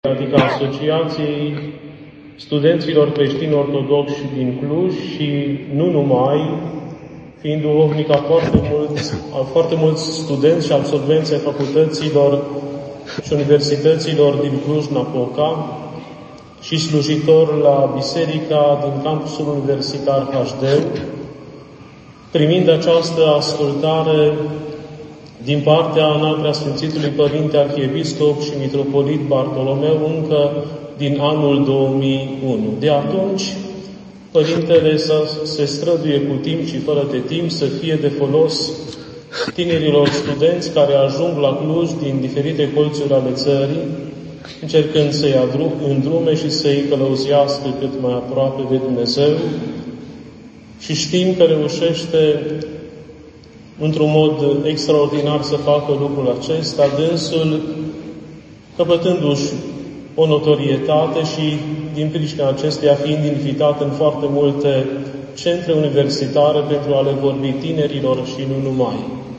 adică Asociației Studenților Creștini Ortodoxi din Cluj și nu numai, fiind duhovnic a foarte mulți studenți și absolvenți ai facultăților și universităților din Cluj-Napoca și slujitor la biserica din campusul universitar HD, primind această ascultare din partea Înalt Preasfințitului Părinte Arhiepiscop și Mitropolit Bartolomeu încă din anul 2001. De atunci, Părintele se străduie cu timp și fără de timp să fie de folos tinerilor studenți care ajung la Cluj din diferite colțuri ale țării, încercând să-i îndrume și să-i călăuzească cât mai aproape de Dumnezeu. Și știm că reușește într-un mod extraordinar să facă lucrul acesta, dânsul căpătându-și o notorietate și din pricina acesteia fiind invitat în foarte multe centre universitare pentru a le vorbi tinerilor și nu numai.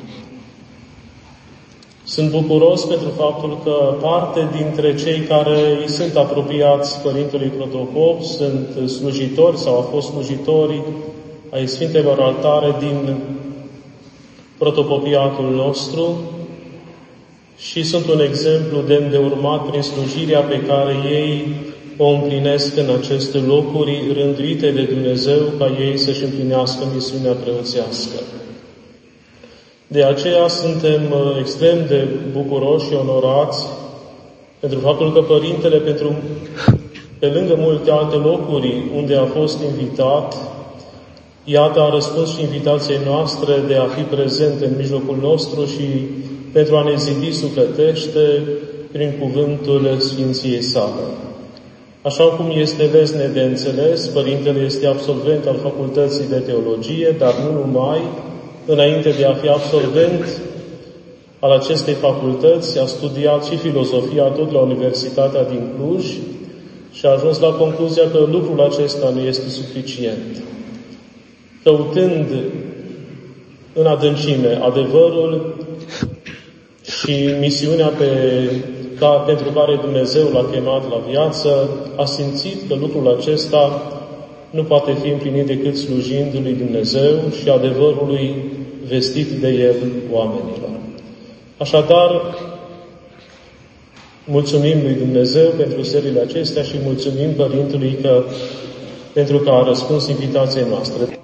Sunt bucuros pentru faptul că parte dintre cei care îi sunt apropiați Părintelui Protopop sunt slujitori sau au fost slujitori ai Sfintelor Altare din protopopiatul nostru și sunt un exemplu demn de urmat prin slujirea pe care ei o împlinesc în aceste locuri rânduite de Dumnezeu ca ei să-și împlinească misiunea preoțească. De aceea suntem extrem de bucuroși și onorați pentru faptul că Părintele, pe lângă multe alte locuri unde a fost invitat, iată a răspuns și invitației noastre de a fi prezent în mijlocul nostru și pentru a ne zidi sufletește prin cuvântul Sfinției sale. Așa cum este vesne de înțeles, Părintele este absolvent al Facultății de Teologie, dar nu numai. Înainte de a fi absolvent al acestei facultăți, a studiat și filozofia tot la Universitatea din Cluj și a ajuns la concluzia că lucrul acesta nu este suficient. Căutând în adâncime adevărul și misiunea pentru care Dumnezeu l-a chemat la viață, a simțit că lucrul acesta nu poate fi împlinit decât slujind lui Dumnezeu și adevărului vestit de El oamenilor. Așadar, mulțumim lui Dumnezeu pentru serile acestea și mulțumim Părintelui pentru că a răspuns invitației noastre.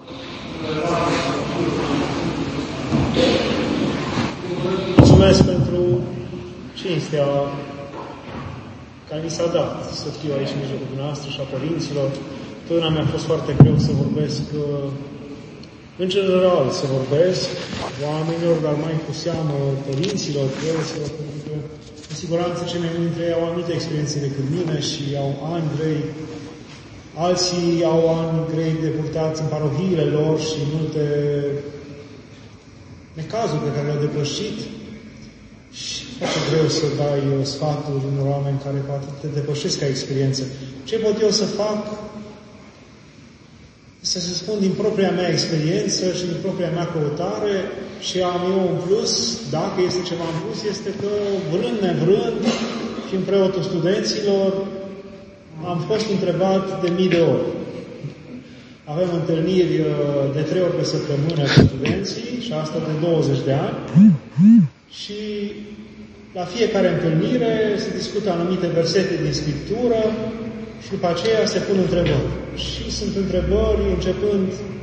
Mulțumesc pentru cinstea care mi s-a dat să fiu aici în mijlocul dumneavoastră și a părinților. Totdeauna mi-a fost foarte greu să vorbesc, în general, să vorbesc oamenilor, dar mai cu seamă părinților, preoților, pentru că, în siguranță, cei mai mulți dintre ei au anumite experiențe decât mine și au ani grei. Alții au ani grei de purtați în parohiile lor și multe necazuri pe care le-au depășit. Și foarte greu să dai sfaturi unor oameni care poate te depășesc ca experiență. Ce pot eu să fac? Să se spun din propria mea experiență și din propria mea căutare și am eu un plus, dacă este ceva în plus, este că vrând nevrând și în preotul studenților am fost întrebat de mii de ori. Avem întâlniri de 3 ori pe săptămână cu studenții și asta de 20 de ani și la fiecare întâlnire se discută anumite versete din Scriptură și după aceea se pun întrebări. Și sunt întrebări începând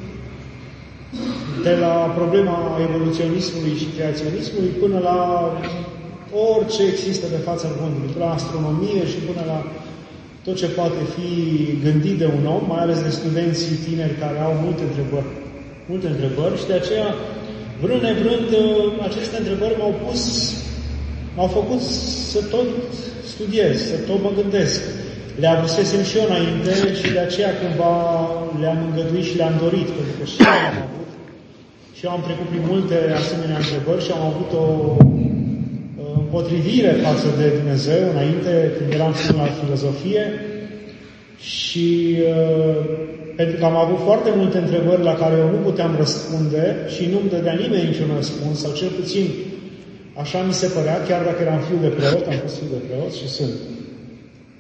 de la problema evoluționismului și creaționismului până la orice există pe fața pământului, la astronomie și până la tot ce poate fi gândit de un om, mai ales de studenții tineri care au multe întrebări și de aceea, vrând nevrând, aceste întrebări m-au făcut să tot studiez, să tot mă gândesc. Le avusesem și eu înainte și de aceea cumva le-am îngăduit și le-am dorit, pentru că și eu am avut. Și eu am trecut prin multe asemenea întrebări și am avut o împotrivire față de Dumnezeu înainte, când eram student la filozofie și pentru că am avut foarte multe întrebări la care eu nu puteam răspunde și nu-mi dădea nimeni niciun răspuns, sau cel puțin așa mi se părea, chiar dacă eram fiu de preot, am fost fiu de preot și sunt.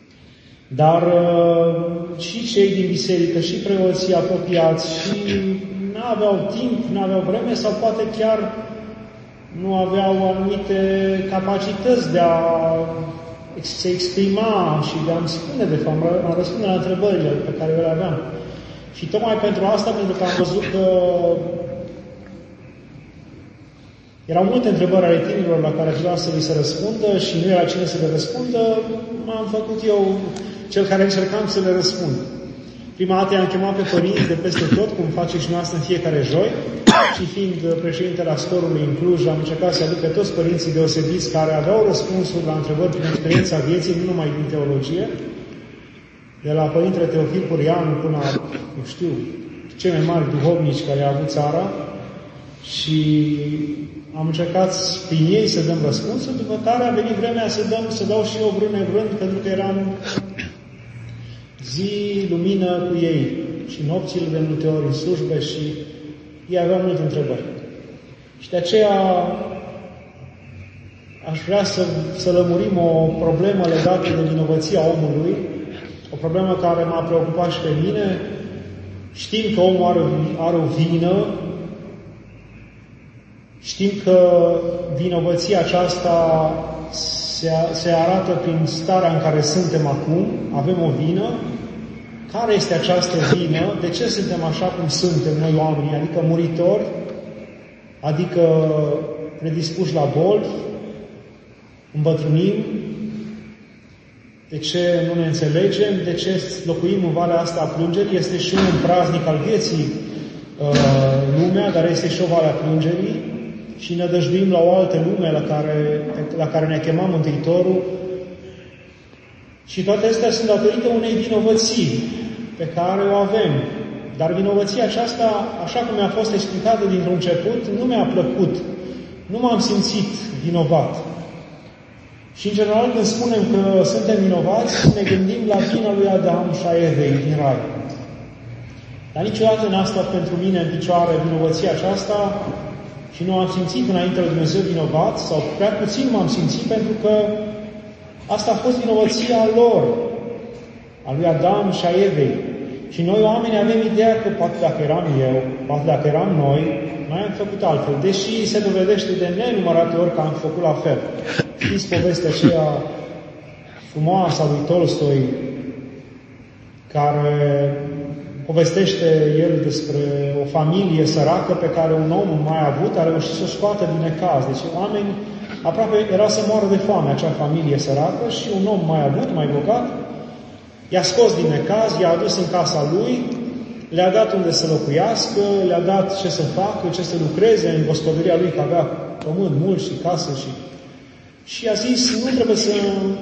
Dar și cei din biserică, și preoții apropiați, și n-aveau timp, n-aveau vreme, sau poate chiar nu aveau anumite capacități de a se exprima și de a-mi spune, de fapt, a răspunde la întrebările pe care le aveam. Și tocmai pentru asta, pentru că am văzut că erau multe întrebări ale tinerilor la care vreau să li se răspundă și nu era cine să le răspundă, m-am făcut eu cel care încercam să le răspund. Prima dată i-am chemat pe părinți de peste tot, cum face și noastră în fiecare joi, și fiind președintele Astorului în Cluj, am încercat să aduc pe toți părinții deosebiți care aveau răspunsuri la întrebări prin experiența vieții, nu numai din teologie, de la Părintele Teofil Purianu până la, nu știu, cei mai mari duhovnici care a avut țara, și am încercat prin ei să dăm răspunsuri, după care a venit vremea să dau și eu vrând, pentru că eram zi, lumină cu ei și nopțile de multe ori în slujbe și ei aveau multe întrebări. Și de aceea aș vrea să lămurim o problemă legată de vinovăția omului, o problemă care m-a preocupat și pe mine. Știm că omul are o vină, știm că vinovăția aceasta se arată prin starea în care suntem acum, avem o vină. Care este această vină? De ce suntem așa cum suntem noi oamenii? Adică muritori, adică predispuși la boli, îmbătrânim, de ce nu ne înțelegem, de ce locuim în valea asta a plângerii? Este și un praznic al vieții lumea, dar este și o valea plângerii și ne dăjduim la o altă lume la care ne-a chemat Mântuitorul. Și toate astea sunt datorită unei vinovății pe care o avem. Dar vinovăția aceasta, așa cum mi-a fost explicată dintr-un început, nu mi-a plăcut. Nu m-am simțit vinovat. Și, în general, când spunem că suntem vinovați, ne gândim la vina lui Adam și a Evei din Rai. Dar niciodată n-a stat pentru mine în picioare vinovăția aceasta și nu am simțit înainte lui Dumnezeu vinovat, sau prea puțin m-am simțit, pentru că asta a fost vinovăția lor, a lui Adam și a Evei. Și noi oamenii avem ideea că poate dacă eram eu, poate dacă eram noi am făcut altfel. Deși se dovedește de nenumărate ori că am făcut la fel. Știți povestea aceea frumoasă a lui Tolstoi, care povestește el despre o familie săracă pe care un om mai avut a reușit să o scoată din necaz. Deci oameni aproape era să moară de foame acea familie săracă și un om mai avut, mai bogat, i-a scos din necaz, i-a adus în casa lui, le-a dat unde să locuiască, le-a dat ce să facă, ce să lucreze în gospodăria lui, că avea pământ mult și casă și a zis, nu trebuie să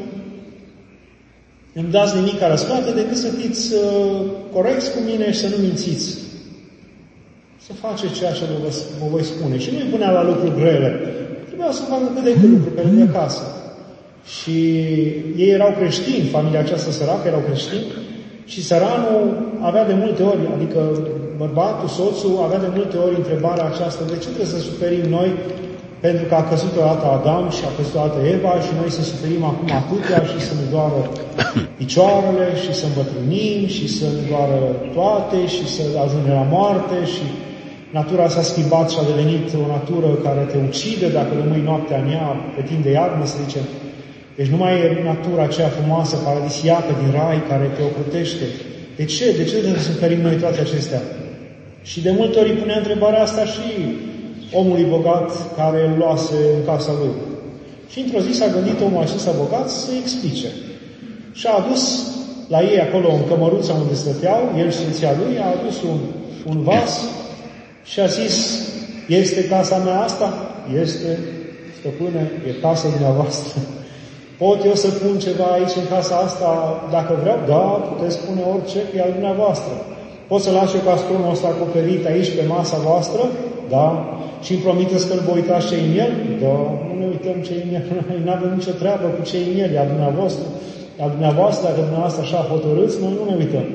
îmi dați nimic ca răsplată decât să fiți corecți cu mine și să nu mințiți. Să faceți ceea ce vă voi spune. Și nu-i punea la lucruri grele. Trebuia să facă cât de cât lucruri pe lângă casă. Și ei erau creștini, familia aceasta săracă erau creștini, și săranul avea de multe ori, adică bărbatul, soțul, avea de multe ori întrebarea aceasta, de ce trebuie să suferim noi pentru că a căzut odată Adam și a căzut odată Eva și noi să suferim acum atâtea și să ne doară picioarele și să îmbătrânim și să ne doară toate și să ajungem la moarte și natura s-a schimbat și a devenit o natură care te ucide dacă rămâi noaptea în ea pe timp de iarnă, să zicem. Deci nu mai e natura aceea frumoasă, paradisiacă din rai care te ocrutește. De ce? De ce trebuie să suferim noi toate acestea? Și de multe ori îi punea întrebarea asta și omului bogat care îl luase în casa lui. Și într-o zi s-a gândit omul acesta bogat să explice. Și a adus la ei acolo în cămăruța unde stăteau, el și soția lui, a adus un vas și a zis, este casa mea asta? Este, stăpâne, e casa dumneavoastră. Pot eu să pun ceva aici în casa asta dacă vreau? Da, puteți pune orice, e al dumneavoastră. Pot să las eu castronul ăsta acoperit aici pe masa voastră? Da. Și îmi promiteți că îl voi uita ce în el? Da. Nu ne uităm ce în el. Noi nu avem nicio treabă cu ce în el. E al dumneavoastră. E al dumneavoastră, dacă dumneavoastră așa hotărâți, noi nu ne uităm.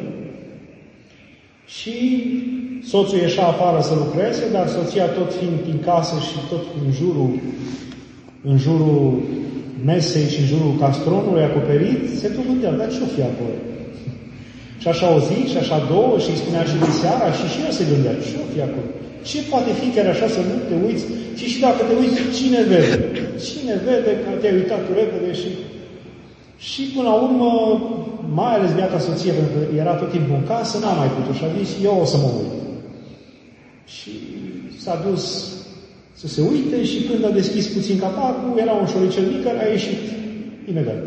Și soțul ieșea afară să lucreze, dar soția tot fiind prin casă și tot în jurul mesei și în jurul castronului acoperit, se tot gândea, dar ce-o fi acolo? Și așa o zi, și așa două, și îi spunea și de seara, și el se gândea, ce-o fi acolo? Ce poate fi chiar așa să nu te uiți? Și dacă te uiți, cine vede? Cine vede că te-ai uitat tu repede și până la urmă, mai ales biata soție, pentru că era tot timpul în casă, n-a mai putut și a zis, eu o să mă uit. Și s-a dus să se uite și când a deschis puțin capacul, era un șoricel mic care a ieșit imediat.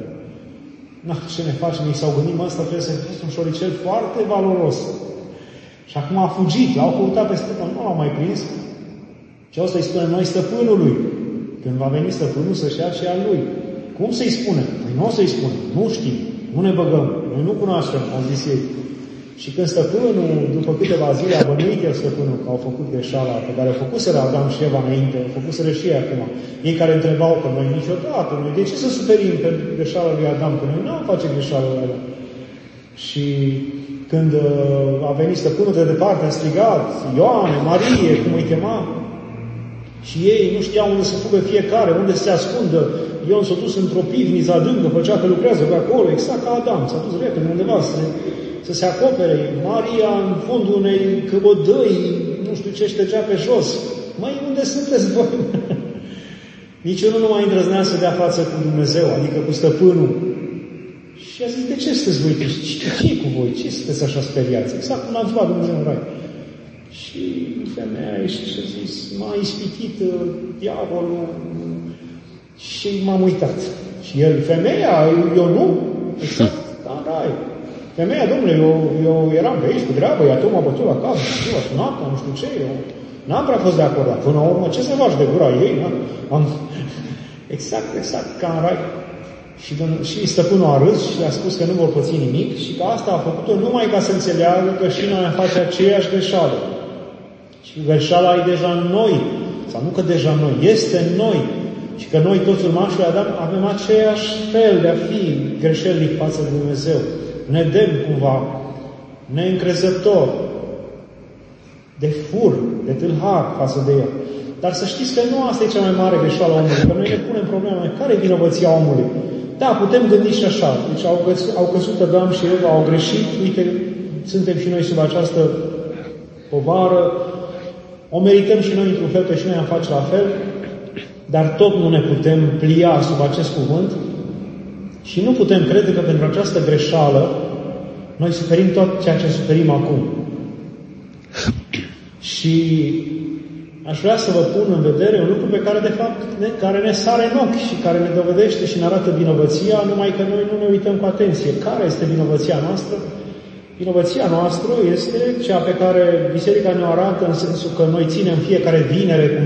Ce ne facem? Ei s-au gândit, ăsta trebuie să fie un șoricel foarte valoros. Și acum a fugit, l-au căutat peste tot, nu l-au mai prins. Și asta îi spunem noi stăpânului. Când va veni stăpânul să-și ia ce al lui. Cum să-i spune? Păi nu o să-i spune. Nu știm. Nu ne băgăm. Noi nu cunoaștem, au zis ei. Și când stăpânul, după câteva zile, a bănuit el stăpânul că au făcut greșeala pe care au făcuseră Adam și Eva înainte, au făcuseră și ei acum. Ei care întrebau pe noi niciodată, noi de ce să suferim pe greșeala lui Adam? Că noi n-am face greșeala lui Adam. Și când a venit stăpânul de departe, a strigat, Ioane, Marie, cum îi chema, și ei nu știau unde să fugă fiecare, unde să se ascundă. Ion s-a dus într-o pivniță adâncă, făcea că lucrează pe acolo, exact ca Adam, s-a dus repede undeva să se acopere. Maria în fundul unei căbădăi, nu știu ce, ștergea pe jos. Măi, unde sunteți voi? Nici unul nu mai îndrăznea să dea față cu Dumnezeu, adică cu stăpânul. Și a zis, de ce sunteți voi? Ce cu voi? Ce sunteți așa speriați? Exact cum l-am luat Dumnezeu în rai. Și femeia a ieșit și a zis, m-a ispitit diavolul și m-am uitat. Și el, femeia, eu nu? Exact, da, rai. Femeia, domnule, eu eram pe aici cu treabă, ea tot m-a bătut la cap, ziua, noaptea, nu știu ce, eu n-am prea fost de acord, dar până la urmă, ce să faci de gura ei? Exact, ca în rai. Și stăpânul a râs și a spus că nu vor păți nimic și că asta a făcut-o numai ca să înțeleagă că și noi am face aceeași greșeală. Și greșeala e deja în noi, sau nu că deja în noi, este în noi. Și că noi, toți urmașii Adam, avem aceeași fel de a fi greșelnic față de Dumnezeu. Nedemn cumva, neîncrezător, de fur, de tâlhar față de El. Dar să știți că nu asta e cea mai mare greșeală a omului, că noi ne punem problema, care e vinovăția omului? Da, putem gândi și așa. Deci au căzut Adam și Eva, au greșit, uite, suntem și noi sub această povară, o merităm și noi într-un fel, că și noi am face la fel, dar tot nu ne putem plia sub acest cuvânt și nu putem crede că pentru această greșeală noi suferim tot ceea ce suferim acum. Și aș vrea să vă pun în vedere un lucru pe care, de fapt, care ne sare în ochi și care ne dovedește și ne arată vinovăția, numai că noi nu ne uităm cu atenție. Care este vinovăția noastră? Vinovăția noastră este cea pe care Biserica ne arată în sensul că noi ținem fiecare vinere cu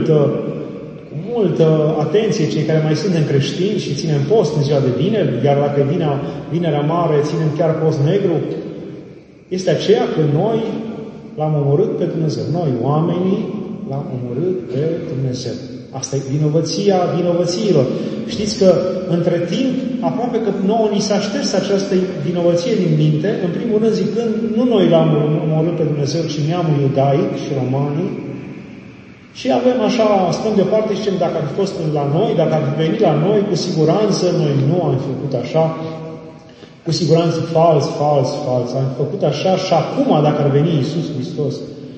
multă atenție, cei care mai suntem creștini și ținem post în ziua de vineri, iar dacă e vinerea mare, ținem chiar post negru, este aceea că noi l-am omorât pe Dumnezeu. Noi, oamenii, l-am omorât pe Dumnezeu. Asta e vinovăția vinovățiilor. Știți că, între timp, aproape că nouă ni s-a șters această vinovăție din minte, în primul rând zicând, nu noi l-am omorât pe Dumnezeu, ci neamul iudaic și romanii. Și avem așa, stăm deoparte și zicem, dacă ar fi fost la noi, dacă ar fi venit la noi, cu siguranță noi nu am făcut așa, cu siguranță fals. Am făcut așa și acum, dacă ar veni Iisus Hristos.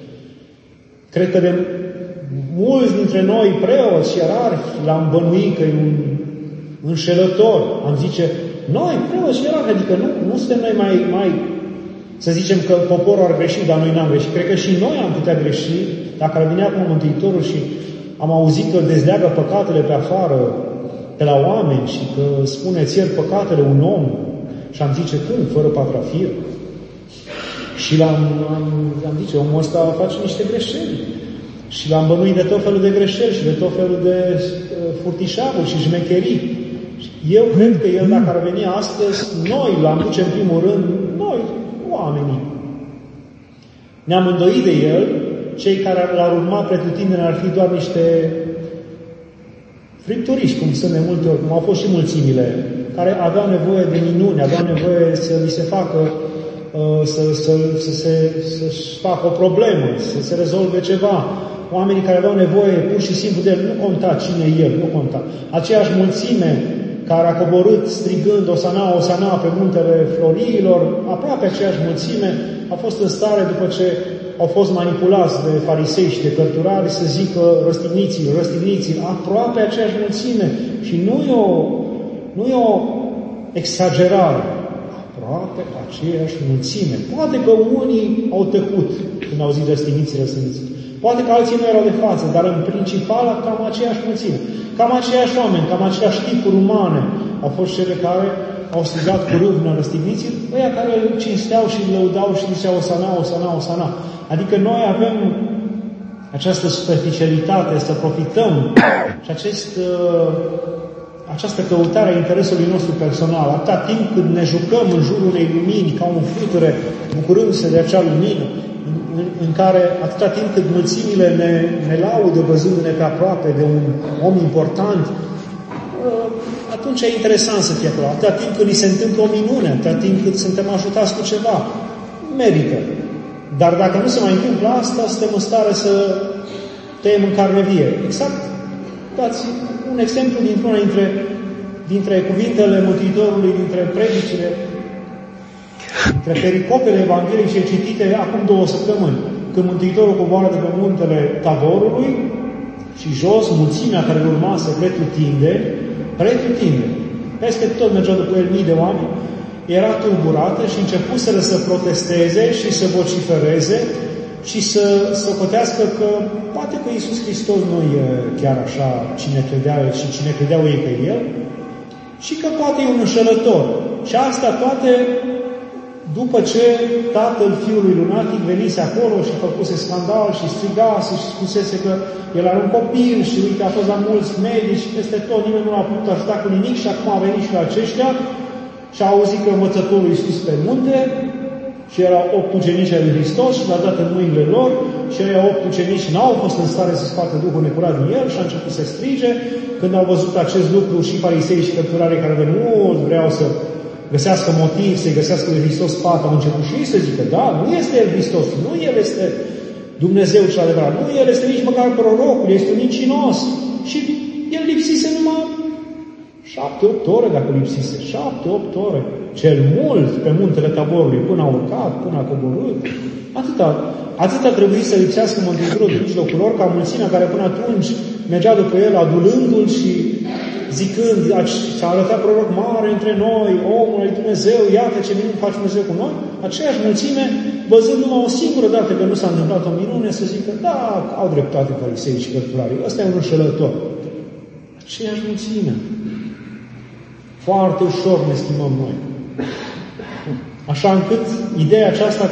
Cred că de mulți dintre noi, preoți și ierarhi, l-am bănuit că e un înșelător. Am zice, noi, preoți și ierarhi, adică nu suntem noi mai să zicem că poporul ar greși, dar noi n-am greșit. Cred că și noi am putea greși dacă ar veni acum Mântuitorul și am auzit că dezleagă păcatele pe afară, pe la oameni și că spune, îți iert păcatele un om. Și am zice, când? Fără patrafir. Și am zice, omul ăsta face niște greșeli. Și l-am bănuit de tot felul de greșeli și de tot felul de furtișaguri și șmecherii. Eu cred că el, dacă ar veni astăzi, noi l-am duce în primul rând, noi, oamenii. Ne-am îndoit de el, cei care l-ar urma pretutindeni ar fi doar niște fripturiști, cum sunt de multe ori, cum au fost și mulțimile, care aveau nevoie de minuni, aveau nevoie să li se facă, să-și facă o problemă, să se rezolve ceva. oamenii care aveau nevoie pur și simplu de el, nu conta cine e el, nu conta. Aceeași mulțime care a coborât strigând Osana, Osana pe muntele Floriilor, aproape aceeași mulțime a fost în stare, după ce au fost manipulați de farisei și de cărturari, să zică răstigniți-l, aproape aceeași mulțime. Și nu e o exagerare, aproape aceeași mulțime. Poate că unii au tăcut când au zis răstigniți. Poate că alții nu erau de față, dar în principal cam aceeași mulțime. Cam aceiași oameni, cam aceleași tipuri umane au fost cele care au strigat cu râvnă răstigniți-l, ăia care îl cinsteau și îl lăudau și ziceau Osana, Osana, Osana. Adică noi avem această superficialitate să profităm și această căutare a interesului nostru personal, atâta timp cât ne jucăm în jurul unei lumini ca un fluture, bucurându-se de acea lumină, în care atâta timp cât mulțimile ne laudă văzându-ne pe aproape de un om important, atunci e interesant să fie acolo. Atâta timp cât ni se întâmplă o minune, atâta timp cât suntem ajutați cu ceva, merită. Dar dacă nu se mai întâmplă asta, suntem în stare să tăiem în carne vie. Exact, dați un exemplu dintr-una dintre cuvintele Mântuitorului, dintre predicile, dintre pericopele evanghelice citite acum 2 săptămâni, când Mântuitorul coboară de pe muntele Taborului și jos, mulțimea care îl urma să pretutinde, peste tot mergeau după el mii de oameni, era tulburată și începuseră să protesteze și să vocifereze și să socotească că poate că Iisus Hristos nu e chiar așa cine credea el și cine credeau ei pe el și că poate e un înșelător. Și asta toate după ce tatăl fiului lunatic venise acolo și făcuse scandal și strigase și spusese că el are un copil și uite a fost la mulți medici și peste tot nimeni nu l-a putut ajuta cu nimic și acum a venit și la aceștia și a auzit că învățătorul Iisus pe munte și erau 8 ucenici ai lui Hristos și l-a dat în mâinile lor și aia 8 ucenici n-au fost în stare să scoată Duhul necurat din el și a început să strige. Când au văzut acest lucru și farisei și cărturarii care de mult vreau să găsească motiv, să-i găsească lui Hristos pat, au început și ei să zică, da, nu este El Hristos, nu El este Dumnezeu cel adevărat, nu El este nici măcar prorocul, este un mincinos. Și El lipsise numai 7-8 ore, dacă lipsise, 7-8 ore, cel mult pe muntele Taborului, până a urcat, până a coborât. Atâta trebuie să lipsească Mântuitorul din mijlocul lor, ca mulțimea care până atunci mergea după El, adulându-L și zicând, s-a arătat proroc mare între noi, omul lui Dumnezeu, iată ce minuni face Dumnezeu cu noi, aceeași mulțime, văzând numai o singură dată că nu s-a întâmplat o minune, să zică, da, au dreptate farisei și cărturarii, ăsta e un înșelător. Aceeași mulțime. Foarte ușor ne schimbăm noi. Așa încât ideea aceasta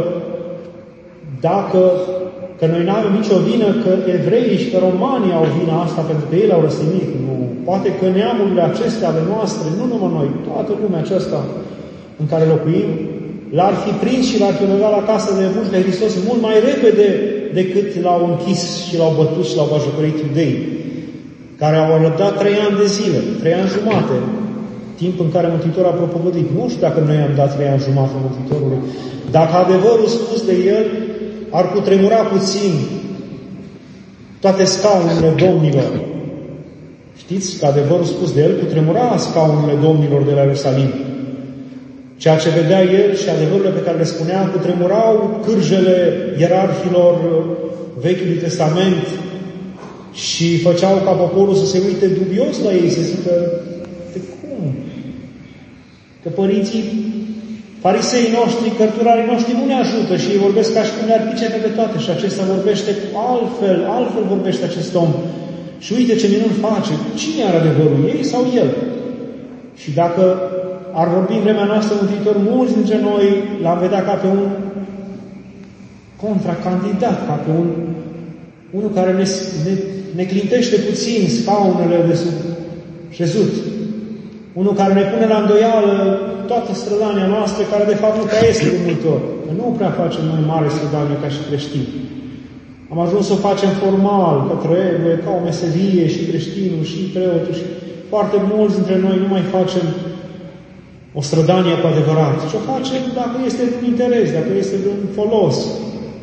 că noi nu avem nicio vină, că evreii și că romanii au vina asta pentru că ei l-au răstignit. Nu. Poate că neamurile acestea ale noastre, nu numai noi, toată lumea aceasta în care locuim, l-ar fi prins și l-ar fi băgat la casă de buci de Hristos mult mai repede decât l-au închis și l-au bătut și l-au bajocorit iudei, care au răbdat 3 ani de zile, 3 ani jumate, timp în care Mântuitorul a propovăduit. Nu știu dacă noi am dat 3 ani jumate Mântuitorului. Dacă adevărul spus de El ar cutremura puțin toate scaunele domnilor. Știți că adevărul spus de El cutremura scaunele domnilor de la Ierusalim. Ceea ce vedea El și adevărurile pe care le spunea cutremurau cârjele ierarhilor Vechiului Testament și făceau ca poporul să se uite dubios la ei, să zică, de cum? Că părinții farisei noștri, cărturarii noștri nu ne ajută și ei vorbesc ca și cum le-ar pricepe pe toate și acesta vorbește altfel vorbește acest om. Și uite ce minuni face. Cine are adevărul? Ei sau el? Și dacă ar vorbi în vremea noastră Mântuitor, mulți dintre noi l-am vedea ca pe un contracandidat, ca pe unul care ne clintește puțin scaunele de sub șezut. Unul care ne pune la îndoială toată strădania noastră, care de fapt nu prea este de multe ori. Că nu prea facem noi mare strădanie ca și creștini. Am ajuns să o facem formal, că trebuie, ca o meserie și creștinul și preotul și foarte mulți dintre noi nu mai facem o strădanie cu adevărat. Și o facem dacă este un interes, dacă este un folos.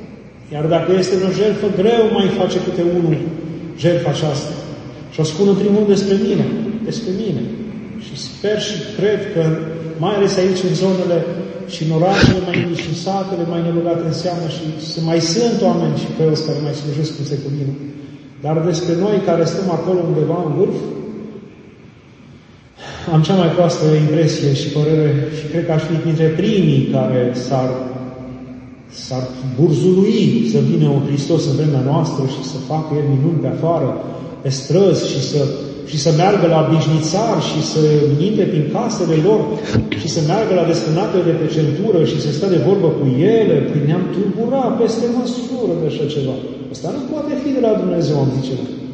Iar dacă este o jertfă, greu mai face câte unul jertfa aceasta. Și o spun în primul rând despre mine. Și sper și cred că, mai ales aici în zonele și în orașele mai mici și în satele mai nebăgate în seamă și mai sunt oameni și preoți care mai slujesc cum se cuvine. Dar despre noi care stăm acolo undeva în vârf, am cea mai proastă impresie și părere și cred că aș fi dintre primii care s-ar burzului să vină un Hristos în vremea noastră și să facă El minuni pe afară, pe străzi și să meargă la bișnițari și să intre prin casele lor și să meargă la desfânatele de pe centură și să stă de vorbă cu ele. Păi ne-am tulburat peste măsură de așa ceva. Asta nu poate fi de la Dumnezeu, am zice.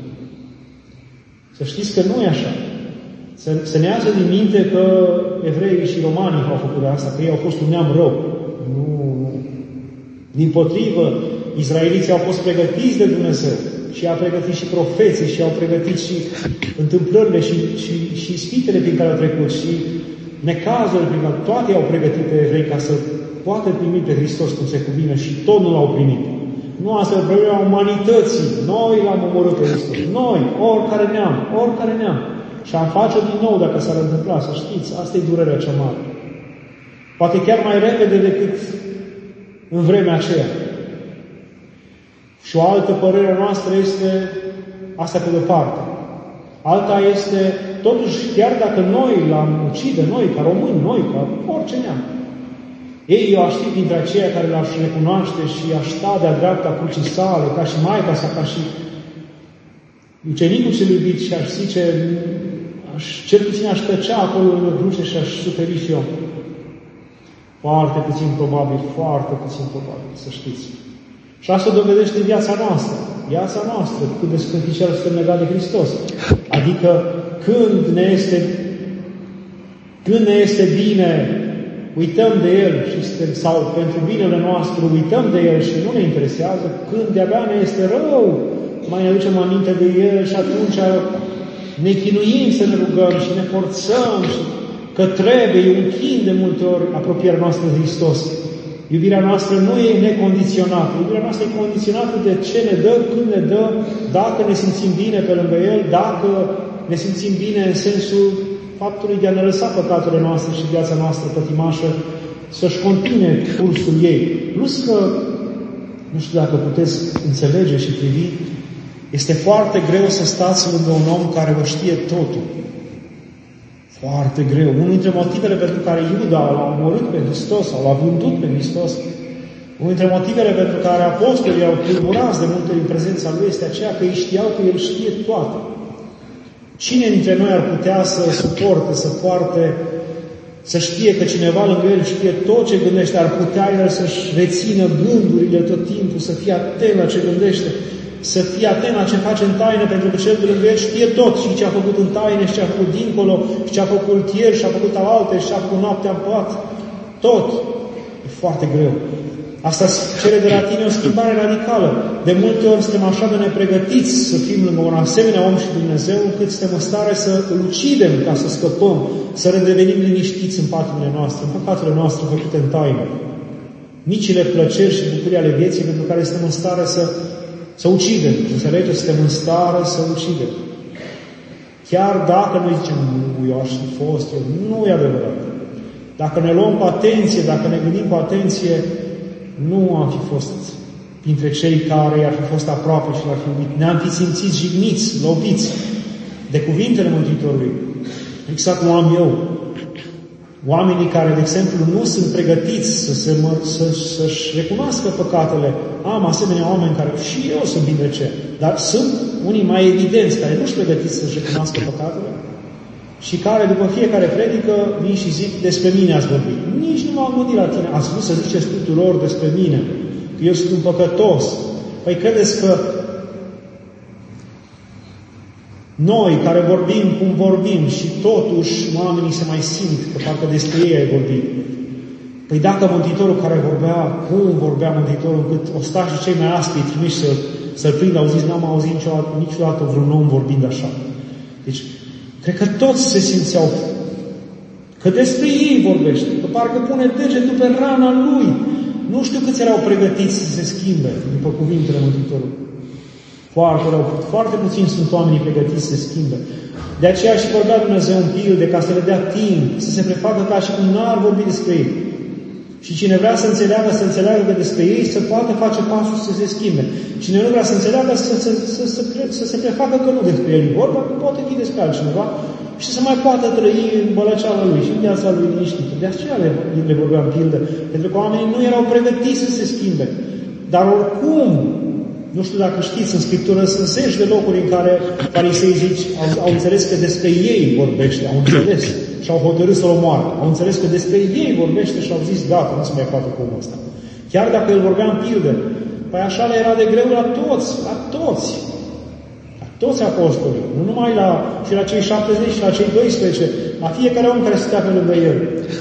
Să știți că nu e așa. Să ne iasă din minte că evreii și romanii au făcut asta, că ei au fost un neam rău. Nu. Dimpotrivă, izraeliții au fost pregătiți de Dumnezeu și a pregătit și profeții și au pregătit și întâmplările și ispitele prin care au trecut și necazurile prin care toate au pregătit pe evrei ca să poată primi pe Hristos cum se cuvine și tot nu l-au primit. Nu asta e problema umanității. Noi l-am omorât pe Hristos. Noi, oricare neam. Și am face din nou dacă s-ar întâmpla, să știți, asta e durerea cea mare. Poate chiar mai repede decât în vremea aceea. Și o altă părere noastră este asta pe de parte. Alta este, totuși, chiar dacă noi l-am ucide, noi, ca români, noi, ca orice neam, ei, eu aș fi dintre aceia care l-aș recunoaște și aș sta de-a dreapta crucii sale, ca și maica sa, ca și ucenicul cel iubit și aș zice, cel puțin aș tăcea acolo în cruce și aș suferi și eu. Foarte puțin probabil, să știți. Și asta dovedește viața noastră. Viața noastră, cât de scânticel suntem legat de Hristos. Adică când ne este bine, uităm de El sau pentru binele nostru uităm de El și nu ne interesează, când de-abia ne este rău, mai ne aducem aminte de El și atunci ne chinuim să ne rugăm și ne forțăm și că trebuie, un chin de multe ori apropierea noastră de Hristos. Iubirea noastră nu e necondiționată. Iubirea noastră e condiționată de ce ne dă, când ne dă, dacă ne simțim bine pe lângă El, dacă ne simțim bine în sensul faptului de a ne lăsa păcatele noastre și viața noastră pătimașă să-și continue cursul ei. Plus că, nu știu dacă puteți înțelege și privi, este foarte greu să stați lângă un om care vă știe totul. Foarte greu. Unul dintre motivele pentru care Iuda l-a omorât pe Hristos sau l-a vândut pe Hristos, unul dintre motivele pentru care apostolii au tulburat de multe în prezența Lui este aceea că ei știau că El știe toate. Cine dintre noi ar putea să suporte, să poarte, să știe că cineva lângă El știe tot ce gândește, ar putea El să-și rețină gândurile tot timpul, să fie atent la ce gândește, să fie atent la ce face în taină, pentru că Cel de lângă El știe tot, și ce a făcut în taină, și ce a făcut dincolo, și ce a făcut ieri, și a făcut alaltă, și ce a făcut noaptea în pat. Tot. E foarte greu. Asta cere de la tine o schimbare radicală. De multe ori suntem așa de nepregătiți să fim lângă un asemenea om și Dumnezeu, încât suntem în stare să îl ucidem ca să scăpăm, să redevenim liniștiți în patimile noastre, în păcatele noastre făcute în taină. Micile plăceri și bucurii ale vieții pentru care suntem în stare să ucidem. Înțelegeți? Suntem în stare să ucidem. Chiar dacă noi zicem, nu, eu aș fi fost, nu e adevărat. Dacă ne luăm cu atenție, dacă ne gândim cu atenție, nu am fi fost printre cei care i-ar fi fost aproape și l-ar fi iubit. Ne-am fi simțit jigniți, loviți de cuvintele Mântuitorului. Exact cum am eu. Oamenii care, de exemplu, nu sunt pregătiți să-și recunoască păcatele. Am asemenea oameni care, și eu sunt bine ce, dar sunt unii mai evidenți care nu-și pregătiți să-și recunoască păcatele și care, după fiecare predică, vin și zic, despre mine ați vorbit. Nici nu m-am gândit la tine. Ați vrut să ziceți tuturor despre mine, că eu sunt un păcătos. Păi credeți că noi care vorbim cum vorbim și totuși oamenii se mai simt că parcă despre ei ai vorbit. Păi dacă Mântuitorul care vorbea, cum vorbea Mântuitorul, încât ostașii cei mai aspri trimiși să-l prindă, au zis, n-am auzit niciodată vreun om vorbind așa. Deci, cred că toți se simțeau că despre ei vorbește, că parcă pune degetul pe rana lui. Nu știu câți erau pregătiți să se schimbe după cuvintele Mântuitorului. Foarte puțini sunt oamenii pregătiți să se schimbe. De aceea și vorbea Dumnezeu în pilde, ca să le dea timp, să se prefacă ca și cum n-ar vorbi despre ei. Și cine vrea să înțeleagă despre ei, să poată face pasul să se schimbe. Cine nu vrea să înțeleagă, să se prefacă că nu despre el e vorba, că poate fi despre altcineva și să mai poată trăi în bălăceala lui și în viața lui liniștită. De aceea le vorbeam pildă, pentru că oamenii nu erau pregătiți să se schimbe. Dar oricum, nu știu dacă știți, în Scriptură sunt zeci de locuri în care fariseii au înțeles că despre ei vorbește, au înțeles și au hotărât să-l omoară. Au înțeles că despre ei vorbește și au zis, gata, nu se mai poate cu omul ăsta. Chiar dacă el vorbea în pildă, păi așa le era de greu la toți apostolii, nu numai și la cei 70 și la cei 12, la fiecare om care stătea pe lângă el.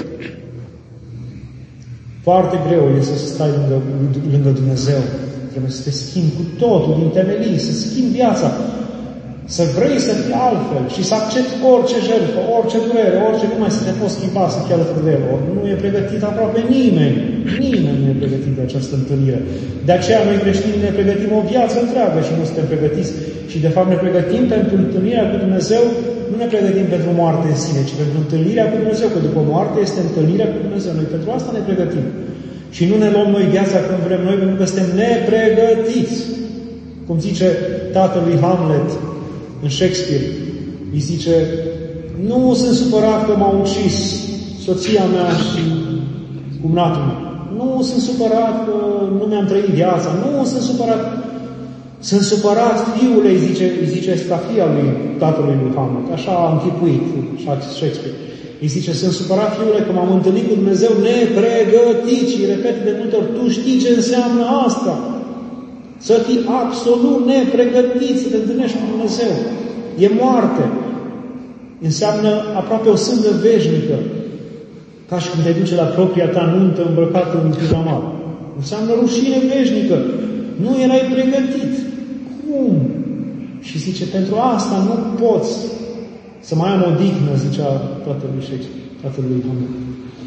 Foarte greu este să stai lângă Dumnezeu. Trebuie să te schimbi cu totul, din temelii, să schimbi viața, să vrei să fii altfel și să accepti orice jertfă, orice durere, orice numai să te poți schimba, să fii alături de el. Nu e pregătit aproape nimeni nu e pregătit de această întâlnire. De aceea noi creștinii ne pregătim o viață întreagă și nu suntem pregătiți. Și de fapt ne pregătim pentru întâlnirea cu Dumnezeu, nu ne pregătim pentru moarte în sine, ci pentru întâlnirea cu Dumnezeu, că după moarte este întâlnirea cu Dumnezeu. Noi pentru asta ne pregătim. Și nu ne luăm noi viața când vrem noi, pentru că suntem nepregătiți. Cum zice tatăl lui Hamlet în Shakespeare, îi zice, nu sunt supărat că m-a ucis soția mea și cumnatul meu. Nu sunt supărat că nu mi-am trăit viața. Nu sunt supărat. Sunt supărat, fiule, îi zice Stafia lui tatălui lui Hamlet. Așa a închipuit Shakespeare. Îi zice, sunt supărat, fiule, că m-am întâlnit cu Dumnezeu nepregătit. Și repet de multe ori, tu știi ce înseamnă asta. Să fii absolut nepregătit să te întâlnești cu Dumnezeu. E moarte. Înseamnă aproape o sândă veșnică. Ca și când te duce la propria ta nuntă îmbrăcată în pijamat. Înseamnă rușine veșnică. Nu erai pregătit. Cum? Și zice, pentru asta nu poți să mai am o dignă, zicea tatălui Shakespeare, tatălui Hamlet.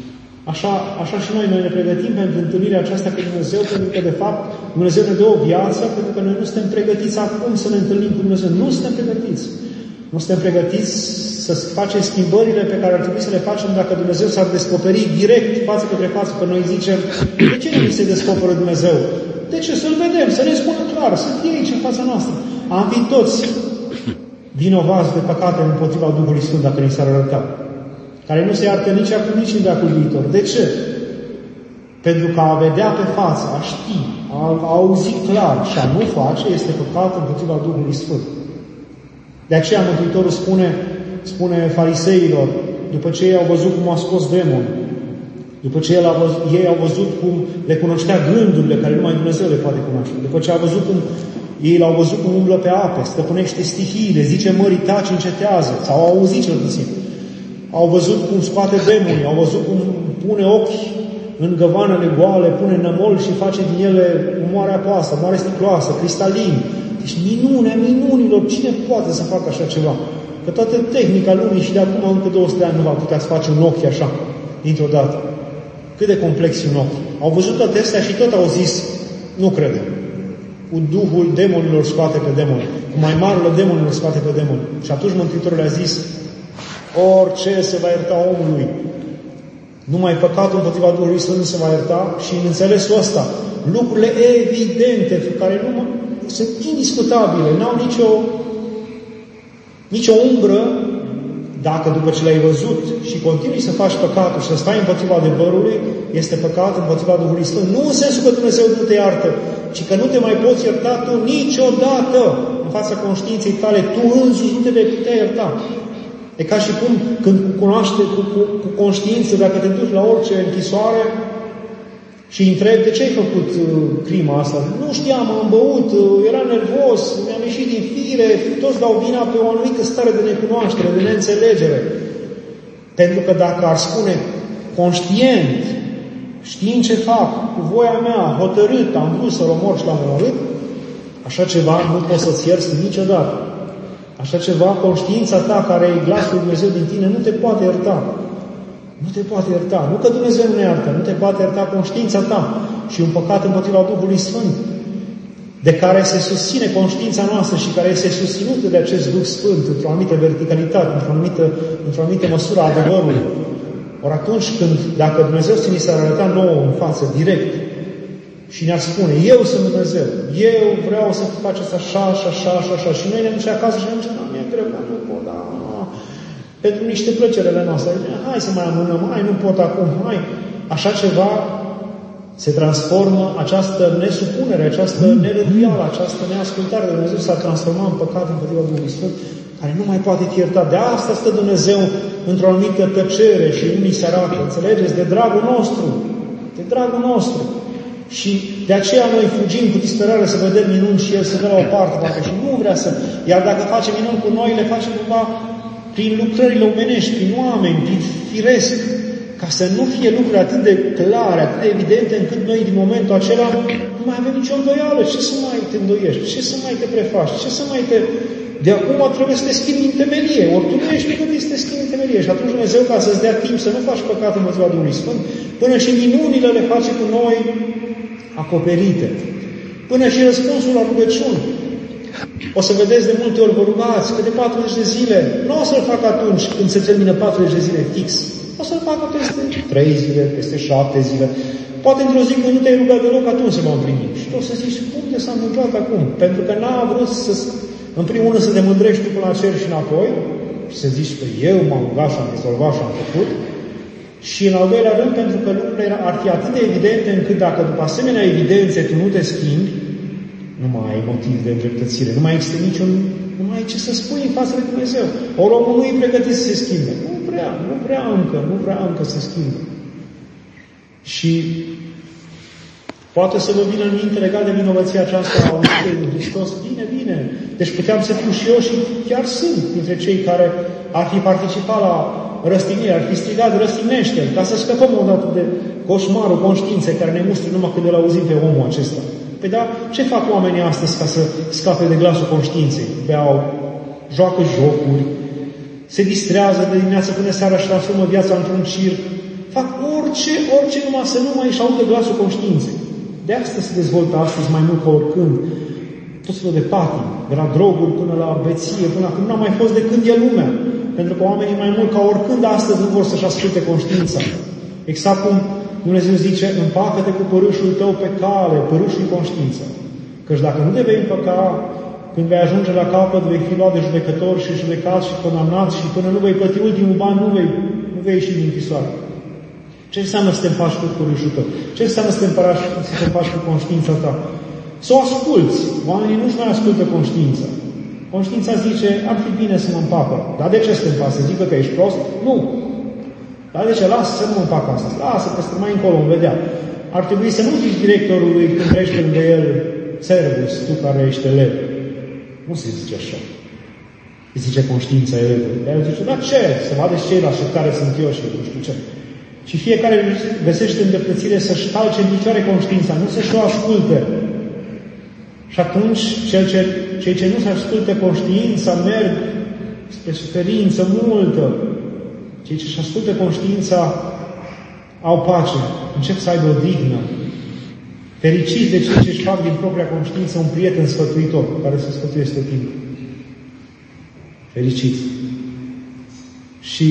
Așa și noi ne pregătim pentru întâlnirea aceasta cu Dumnezeu, pentru că, de fapt, Dumnezeu ne dă o viață, pentru că noi nu suntem pregătiți acum să ne întâlnim cu Dumnezeu. Nu suntem pregătiți. Nu suntem pregătiți să facem schimbările pe care ar trebui să le facem dacă Dumnezeu s-ar descoperi direct față către față, că noi zicem, de ce nu se descoperă Dumnezeu? De ce? Să-L vedem, să ne spună clar, să fie aici în fața noastră. Am fi toți vinovați de păcate împotriva Duhului Sfânt dacă ni s-ar arăta, care nu se iartă nici acum, nici în veacul viitor. De ce? Pentru că a vedea pe față, a ști, a auzi clar și a nu face, este păcat împotriva Duhului Sfânt. De aceea Mântuitorul spune fariseilor, după ce ei au văzut cum a scos demoni, după ce ei au văzut cum le cunoștea gândurile care numai Dumnezeu le poate cunoaște, după ce ei l-au văzut cum umblă pe ape, stăpânește stihiile, zice mării taci, încetează, sau au auzit cel puțin. Au văzut cum scoate demonii, au văzut cum pune ochi în găvanele goale, pune nămol și face din ele moare apoasă, moare sticloasă, cristalin. Deci minunilor, cine poate să facă așa ceva? Că toată tehnica lumii și de acum încă 200 de ani nu va putea să face un ochi așa, dintr-o dată. Cât de complex e un ochi. Au văzut toate astea și tot au zis, nu credem. Cu duhul demonilor scoate pe demoni. Cu mai marele demonilor scoate pe demoni. Și atunci Mântuitorul a zis, orice se va ierta omului, numai păcatul împotriva Duhului Sfânt nu se va ierta. Și în înțelesul ăsta, lucrurile evidente, care sunt indiscutabile, n-au nicio umbră, dacă după ce l-ai văzut și continui să faci păcatul și să stai împotriva adevărului, este păcat împotriva Duhului Sfânt. Nu în sensul că Dumnezeu nu te iartă, ci că nu te mai poți ierta tu niciodată în fața conștiinței tale. Tu însuși nu te vei putea ierta. E ca și cum când cu conștiință, dacă te duci la orice închisoare și îi întrebi de ce ai făcut crima asta. Nu știam, am băut, era nervos, mi-am ieșit din fire, toți dau vina pe o anumită stare de necunoaștere, de neînțelegere. Pentru că dacă ar spune conștient, știind ce fac, cu voia mea, hotărât, am vrut să-l omor și l-am omorât, așa ceva nu poți să-ți ierți niciodată. Așa ceva, conștiința ta, care e glasul lui Dumnezeu din tine, nu te poate ierta. Nu te poate ierta. Nu că Dumnezeu nu ne iartă, nu te poate ierta conștiința ta și un păcat împotriva Duhului Sfânt, de care se susține conștiința noastră și care este susținută de acest Duh Sfânt într-o anumită verticalitate, într-o anumită măsură a adevărului. Ori atunci când, dacă Dumnezeu ni s-ar arăta nouă în față, direct, și ne-ar spune, eu sunt Dumnezeu, eu vreau să faceți așa și așa și așa, și noi ne ducem acasă și ne ducem, mi-e greu, nu pot, pentru niște plăcerele noastre, hai să mai amânăm, hai, nu pot acum, hai, așa ceva se transformă, această nesupunere, această nerânduială, această neascultare de Dumnezeu s-a transformat în păcat împotriva Duhului Sfânt, care nu mai poate fi iertat. De asta stă Dumnezeu într-o anumită tăcere și nu ni se arată, înțelegeți? De dragul nostru. De dragul nostru. Și de aceea noi fugim cu disperare să vedem minuni și El să dă la o parte, parcă și nu vrea să... Iar dacă face minuni cu noi, le face cumva prin lucrările omenești, prin oameni, prin firesc, ca să nu fie lucruri atât de clare, atât de evidente, încât noi din momentul acela nu mai avem nicio îndoială. Ce să mai te îndoiești? Ce să mai te prefaci? Ce să mai te... De acum trebuie să te schimbi în temelie. Ori tu nu ești pregătit să te schimbi în temelie. Și atunci Dumnezeu, ca să-ți dea timp să nu faci păcat împotriva Duhului Sfânt, până și minunile le face cu noi acoperite. Până și răspunsul la rugăciuni. O să vedeți de multe ori vă rugați că de 40 de zile, nu o să-l fac atunci când se termină 40 de zile fix. O să-l facă peste 3 zile, peste 7 zile. Poate într-o zi când nu te-ai rugat deloc, atunci se va împlini. Și tu o să zici, cum te s-a întâmplat acum? Pentru că n-a vrut să, în primul rând, să te mândrești tu până la cer și înapoi și să zici că eu m-am rugat și am rezolvat și am făcut. Și în al doilea rând, pentru că lucrurile ar fi atât de evidente încât dacă după asemenea evidențe tu nu te schimbi, nu mai ai motiv de îndreptățire, nu mai există nu mai ai ce să spui în fața lui Dumnezeu. Ori omul nu e pregătit să se schimbe. Nu vrea încă să se schimbe. Și poate să vă vină în minte legat de vinovăția aceasta a Lui Hristos. Bine. Deci puteam să fiu și eu și chiar sunt dintre cei care ar fi participat la răstignire, ar fi strigat răstignește, ca să scăpăm odată de coșmarul conștiinței care ne mustră numai când îl auzim pe omul acesta. Păi da, ce fac oamenii astăzi ca să scape de glasul conștiinței? Beau, joacă jocuri, se distrează de dimineață până seara și transformă viața într-un circ. Fac orice numai să nu mai își audă glasul conștiinței. De asta se dezvoltă astăzi mai mult ca oricând. Tot felul de patii, de la droguri până la beție, până când nu a mai fost de când e lumea. Pentru că oamenii mai mult ca oricând astăzi nu vor să-și asculte conștiința. Exact cum Dumnezeu zice, împacă-te cu părâșul tău pe cale, părâșul conștiința. Căci dacă nu te vei împăca, când vei ajunge la capăt, vei fi luat de judecător și judecat și condamnat și până nu vei plăti ultimul ban, nu vei ieși din închisoare. Ce înseamnă să te împaci cu părâșul tău? Ce înseamnă să te împaci cu conștiința ta? Să o asculți. Oamenii nu-și mai ascultă conștiința. Conștiința zice, ar fi bine să mă împacă. Dar de ce să te împaci? Să zică că ești prost? Nu. Dar de ce? Lasă să nu mă împac astăzi. Lasă, peste mai încolo, îmi vedea. Ar trebui să nu zici directorului când treci lângă el, servus, tu care ești elev. Nu se zice așa. Îi zice conștiința elevului. Dar el zice, dar ce? Să vadă și ceilalți care sunt eu și nu știu ce. Și fiecare găsește îndreptățire să-și calce în picioare conștiința, nu să-și o asculte. Și atunci, cei ce nu se ascultă conștiința merg spre suferință multă. Cei ce-și ascultă conștiința au pace, încep să aibă odihnă. Fericiți de cei ce-și fac din propria conștiință un prieten sfătuitor, care se sfătuiește timp. Fericiți. Și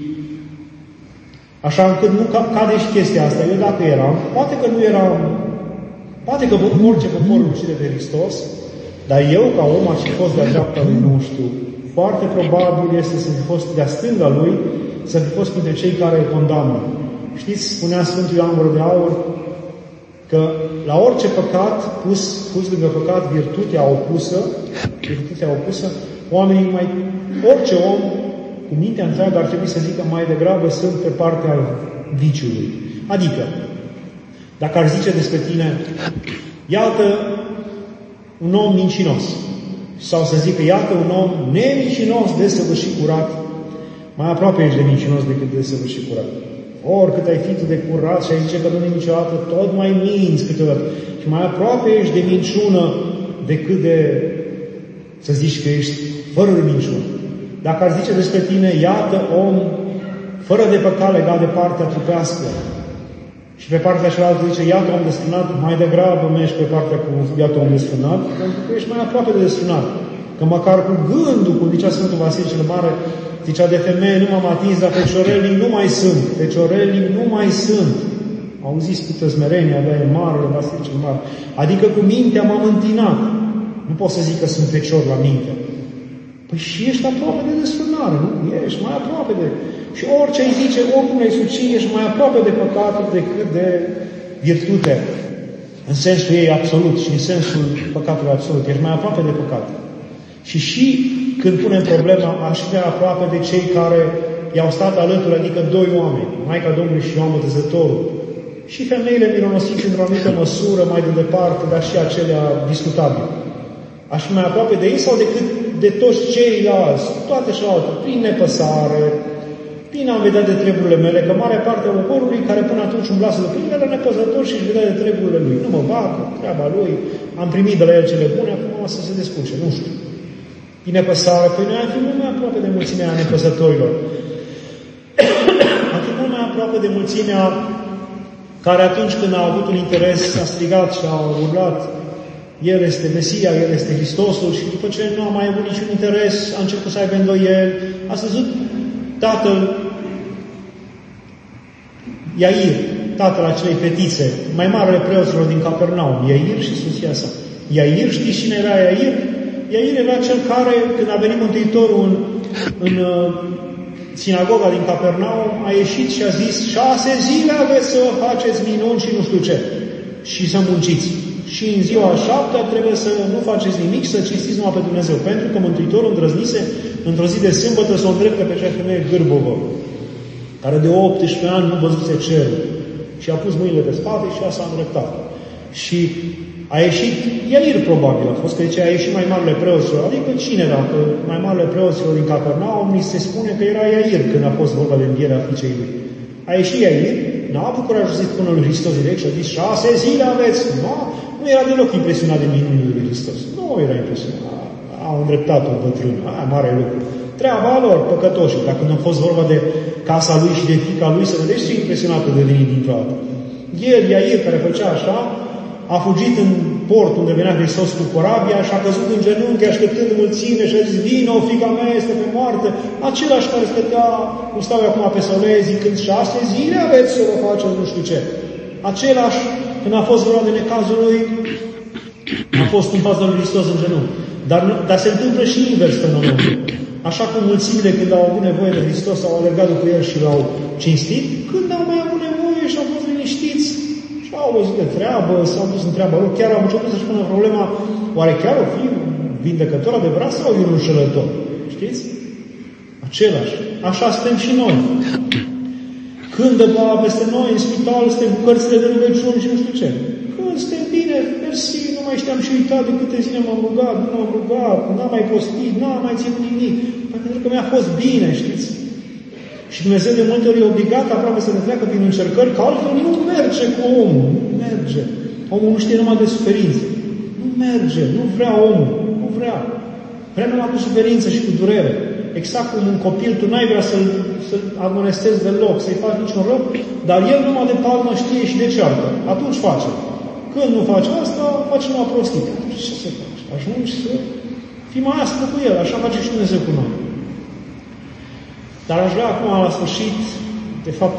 așa încât nu cade și chestia asta. Eu dacă eram, poate că orice popor ucide de Hristos, dar eu, ca om, aș fi fost de-a dreapta lui, nu știu. Foarte probabil este să fi fost de-a stânga lui, să fi fost printre cei care îl condamnă. Știți, spunea Sfântul Ioan Gură de Aur, că la orice păcat, pus lângă păcat virtutea opusă, orice om, cu mintea întreagă, ar trebui să zică mai degrabă sunt pe partea viciului. Adică, dacă ar zice despre tine, iată un om mincinos, sau să zică, iată un om nemincinos, desăvârșit curat, mai aproape ești de mincinos decât de desăvârșit curat. Oricât ai fi tu de curat și ai zice că nu ne niciodată, tot mai minți câteodată. Și mai aproape ești de minciună decât de să zici că ești fără de minciună. Dacă ar zice despre tine, iată om fără de păcat legat de partea trupească. Și pe partea cealaltă zice, iată om desfrânat, mai degrabă mergi pe partea cu iată om desfrânat, pentru că ești mai aproape de desfrânat. Că măcar cu gândul, cum zicea Sfântul Vasile cel Mare, zicea de femeie nu m-am atins, dar feciorelii nu mai sunt. Feciorelii nu mai sunt. Auziți câtă smerenie avea Marele Vasile cel Mare. Adică cu mintea m-am întinat. Nu pot să zic că sunt fecior la minte. Păi și ești aproape de desfrânare, nu? Ești mai aproape de... Și orice îi zice, oricum îi suci, ești mai aproape de păcatul decât de virtute. În sensul ei absolut și în sensul păcatului absolut. Ești mai aproape de păcat. Și când punem problema, aș fi aproape de cei care i-au stat alături, adică doi oameni, Maica Domnului și Ioan Botezătorul. Și femeile mironosiți într-o anumită măsură mai de departe, dar și acelea discutabile. Aș fi mai aproape de ei sau decât de toți ceilalți, toate și alte, prin nepăsare, prin a vedea de treburile mele, că marea parte a poporului care până atunci umblase de prin era nepăsător și își vedea de treburile lui. Nu mă bag, treaba lui, am primit de la el cele bune, acum o să se descurce, nu știu. Din nepăsare, păi noi am fi mult mai aproape de mulțimea nepăsătorilor. Am fi mult mai aproape de mulțimea care atunci când a avut un interes a strigat și a urlat El este Mesia, El este Hristosul și după ce nu a mai avut niciun interes, a început să aibă îndoieli, a văzut tatăl Iair, tatăl acelei fetițe, mai marele preoților din Capernaum, Iair și soția sa. Iair, știți cine era Iair? Iair era cel care, când a venit Mântuitorul în sinagoga din Capernaum, a ieșit și a zis 6 zile aveți să faceți minuni și nu știu ce. Și să munciți. Și în ziua a 7-a trebuie să nu faceți nimic, să cinstiți numai pe Dumnezeu. Pentru că Mântuitorul îndrăznise într-o zi de sâmbătă să o îndrepte pe cea femeie gârbovă, care de 18 ani nu văzuse cerul. Și a pus mâinile pe spate și ea s-a îndreptat. Și a ieșit Iair, probabil a fost, că zice, a ieșit mai marele preoților. Adică cine era? Că mai marele preoților din Capernaum, mi se spune că era Iair când a fost vorba de învierea fiicei lui. A ieșit Iair, n-a avut curajul să zic până lui Hristos direct și a zis 6 zile aveți. Nu era deloc impresionat de minunile lui Hristos. Nu era impresionat. Au îndreptat-o bătrână. Aia mare lucru. Treaba lor, păcătoși. Dacă nu a fost vorba de casa lui și de fiica lui, să vedeți ce impresionată de venit dintr-o dată. El, Iair, care făcea așa, a fugit în port unde venea Hristos cu corabia și a căzut în genunchi așteptând mulțime și a zis, vino, fiica mea este pe moarte. Același care stătea, cum stau eu acum pe solee, zicând 6 zile aveți să vă faceți nu știu ce. Același, când a fost vorba de necazul lui, a fost în fața lui Hristos în genunchi. Dar se întâmplă și invers fenomenul. Așa cum mulțimile, când au avut nevoie de Hristos, au alergat după el și l-au cinstit, când au mai avut nevoie și au fost liniștiți, și au văzut de treabă, s-au dus în treaba lor, chiar au început să-și pună problema, oare chiar o fi vindecător adevărat sau e un înșelător? Știți? Același. Așa suntem și noi. Când dă boala peste noi, în spital, suntem cu cărțile de rugăciuni și nu știu ce. Când suntem bine, mersi, nu mai știam și uitat de câte zile m-am rugat, nu m-am rugat, n-am mai postit, n-am mai ținut nimic. Pentru că mi-a fost bine, știți? Și Dumnezeu de multe ori e obligat aproape să ne treacă prin încercări, că altfel nu merge cu omul. Nu merge. Omul nu știe numai de suferință. Nu merge. Nu vrea omul. Nu vrea. Vrea numai cu suferință și cu durere. Exact cum un copil, tu n-ai vrea să-l admonestezi deloc, să-i faci niciun rău, dar el numai de palmă știe și de ceartă. Atunci face. Când nu face asta, face numai prostii. Atunci ce să faci? Ajungi să fii mai aspru cu el. Așa face și Dumnezeu cu noi. Dar aș vrea acum, la sfârșit, de fapt,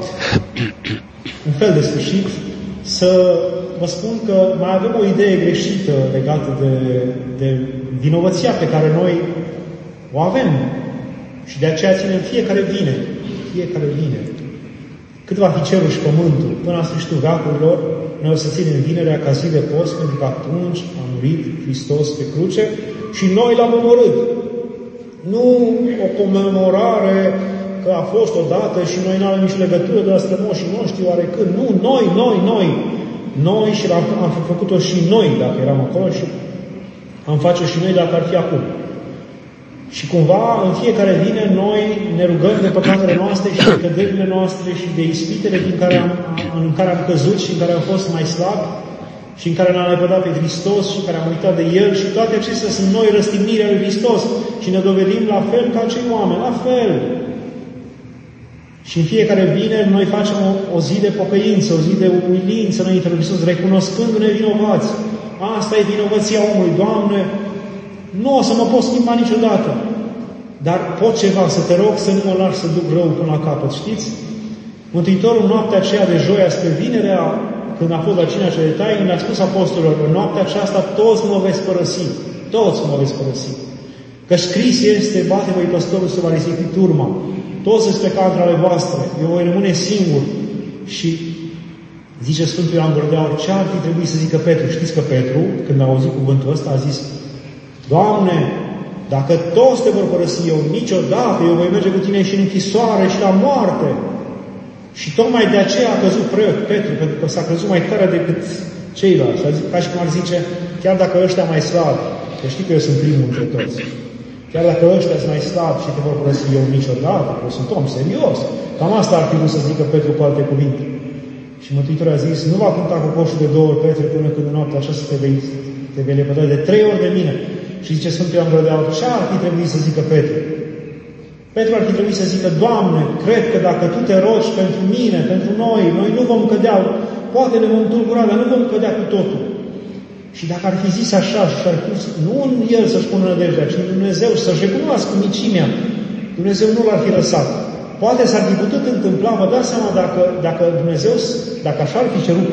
un fel de sfârșit, să vă spun că mai avem o idee greșită legată de vinovăția pe care noi o avem. Și de aceea ținem fiecare vine. Fiecare vine. Cât va fi cerul și pământul, până la sfârșitul veacurilor, noi o să ținem vinerea ca zi de post, pentru că atunci a murit Hristos pe cruce și noi l-am omorât. Nu o comemorare că a fost odată și noi n-avem nici legătură de la strămoșii noștri, oarecând. Nu, noi. Noi și am făcut-o și noi dacă eram acolo și am face și noi dacă ar fi acum. Și cumva, în fiecare vine, noi ne rugăm de păcatele noastre și de căderile noastre și de ispitele în care am căzut și în care am fost mai slabi și în care ne-am lepădat pe Hristos și în care am uitat de El și toate acestea sunt noi răstignirea lui Hristos și ne dovedim la fel ca cei oameni, la fel. Și în fiecare vineri noi facem o zi de pocăință, o zi de umilință înainte lui Hristos, recunoscându-ne vinovați. Asta e vinovăția omului. Doamne, nu o să mă pot schimba niciodată. Dar pot ceva, să te rog să nu mă lași să duc rău până la capăt, știți? Mântuitorul noaptea aceea de joia spre vinerea, când a fost la cinea cea de taină, mi-a spus apostolilor, în noaptea aceasta toți mă veți părăsi. Toți mă veți părăsi. Că scris este, bate-vă-i păstorul să va risipi turma. Toți să pleca între ale voastre. Eu voi rămâne singur. Și zice Sfântul Ioan Gură de Aur, ce ar fi trebuit să zică Petru? Știți că Petru, când a auzit cuvântul ăsta, a zis, Doamne, dacă toți te vor părăsi, eu niciodată, eu voi merge cu tine și în închisoare și la moarte. Și tocmai de aceea a căzut Petru, pentru că s-a crezut mai tare decât ceilalți. Ca și cum ar zice, chiar dacă ăștia mai slabi, că știi că eu sunt primul între toți, chiar dacă ăștia sunt mai slabi și te vor părăsi, eu niciodată, că eu sunt om serios. Cam asta ar fi vrut să zică Petru cu alte cuvinte. Și Mântuitorul a zis, nu va cânta cu coșul de 2 ori, Petru, până când în noaptea aceasta te vei lepăda de 3 ori de mine. Și zice Sfântul Ioan Gură de Aur, ce ar fi trebuit să zică Petru? Petru ar fi trebuit să zică, Doamne, cred că dacă Tu te rogi pentru mine, pentru noi nu vom cădea, poate ne vom tulbura, dar nu vom cădea cu totul. Și dacă ar fi zis așa și ar fi nu în el să-și pună nădejdea, ci în Dumnezeu și să-și recunoască micimea, Dumnezeu nu l-ar fi lăsat. Poate s-ar fi putut întâmpla, vă dați seama, dacă Dumnezeu, dacă așa ar fi cerut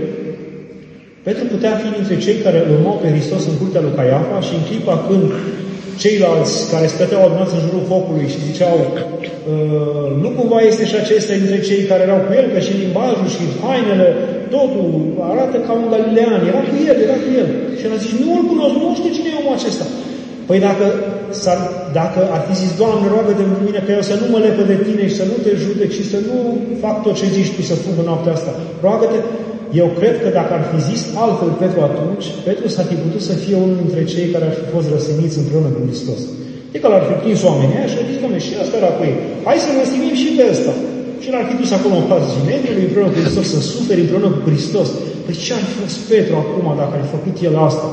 Petru putea fi dintre cei care îl urmau pe Hristos în curtea lui Caiafa și în clipa când ceilalți care stăteau adunați în jurul focului și ziceau nu cumva este și acesta dintre cei care erau cu el, că și limbajul și hainele, totul arată ca un galilean, era cu el. Și el a zis, nu îl cunosc, nu știu cine e omul acesta. Păi dacă ar fi zis, Doamne, roagă-te pentru mine că eu să nu mă lepă de tine și să nu te judec și să nu fac tot ce zici tu să fug în noaptea asta, roagă-te. Eu cred că dacă ar fi zis altfel Petru atunci, Petru s-ar fi putut să fie unul dintre cei care ar fi fost răsăniți împreună cu Hristos. E că l-ar fi prins oamenii aia și ar fi zis, Doamne, și ăsta era cu ei. Hai să răstimim și pe ăsta. Și l-ar fi dus acolo în fața Ginevriului, împreună cu Hristos, să suferi împreună cu Hristos. Păi ce ar fi fost Petru acum dacă ar fi făcut el asta?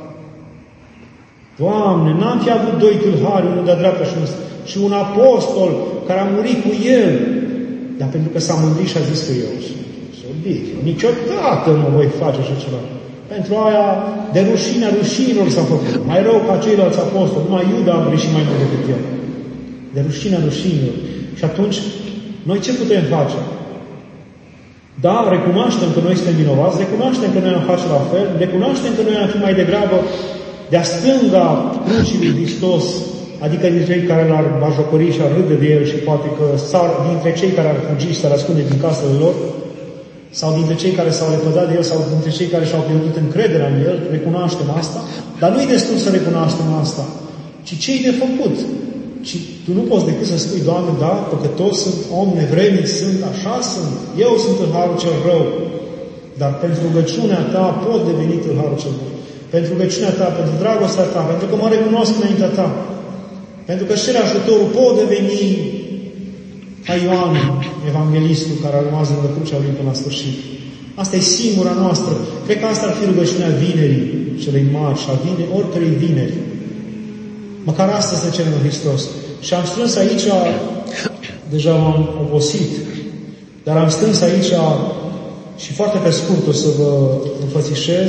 Doamne, n-am fi avut 2 tâlhari, unul de-a dreapta și un apostol care a murit cu el. Dar pentru că s-a mândrit și a zis că eu niciodată nu voi face așa ceva. Pentru aia, de rușinea rușinilor s-a făcut. Mai rău ca ceilalți apostoli. Numai Iuda a greșit mai mult decât el. De rușinea rușinilor. Și atunci, noi ce putem face? Da, recunoaștem că noi suntem vinovați, recunoaștem că noi am face la fel, recunoaștem că noi am fi mai degrabă de-a stânga crucii lui Hristos, adică dintre cei care l-ar bajocori și ar râde de el și poate că dintre cei care ar fugi și s-ar ascunde din casele lor, sau dintre cei care s-au lepădat de el, sau dintre cei care și-au pierdut încrederea în el, recunoaștem asta, dar nu e destul să recunoaștem asta, ci ce-i de făcut. Ci tu nu poți decât să spui, Doamne, da, păcătos sunt, om nevrednic sunt, așa sunt, eu sunt tâlharul cel rău, dar pentru rugăciunea ta pot deveni tâlharul cel bun. Pentru rugăciunea ta, pentru dragostea ta, pentru că mă recunosc înaintea ta, pentru că cer ajutorul pot deveni ca Ioan, evanghelistul, care a rămas lângă crucea lui până la sfârșit. Asta e singura noastră. Cred că asta ar fi rugăciunea vinerii celei mari și a oricărei vineri. Măcar asta să cerem în Hristos. Și am strâns aici, deja m-am obosit, dar am strâns aici și foarte pe scurt o să vă înfățișez.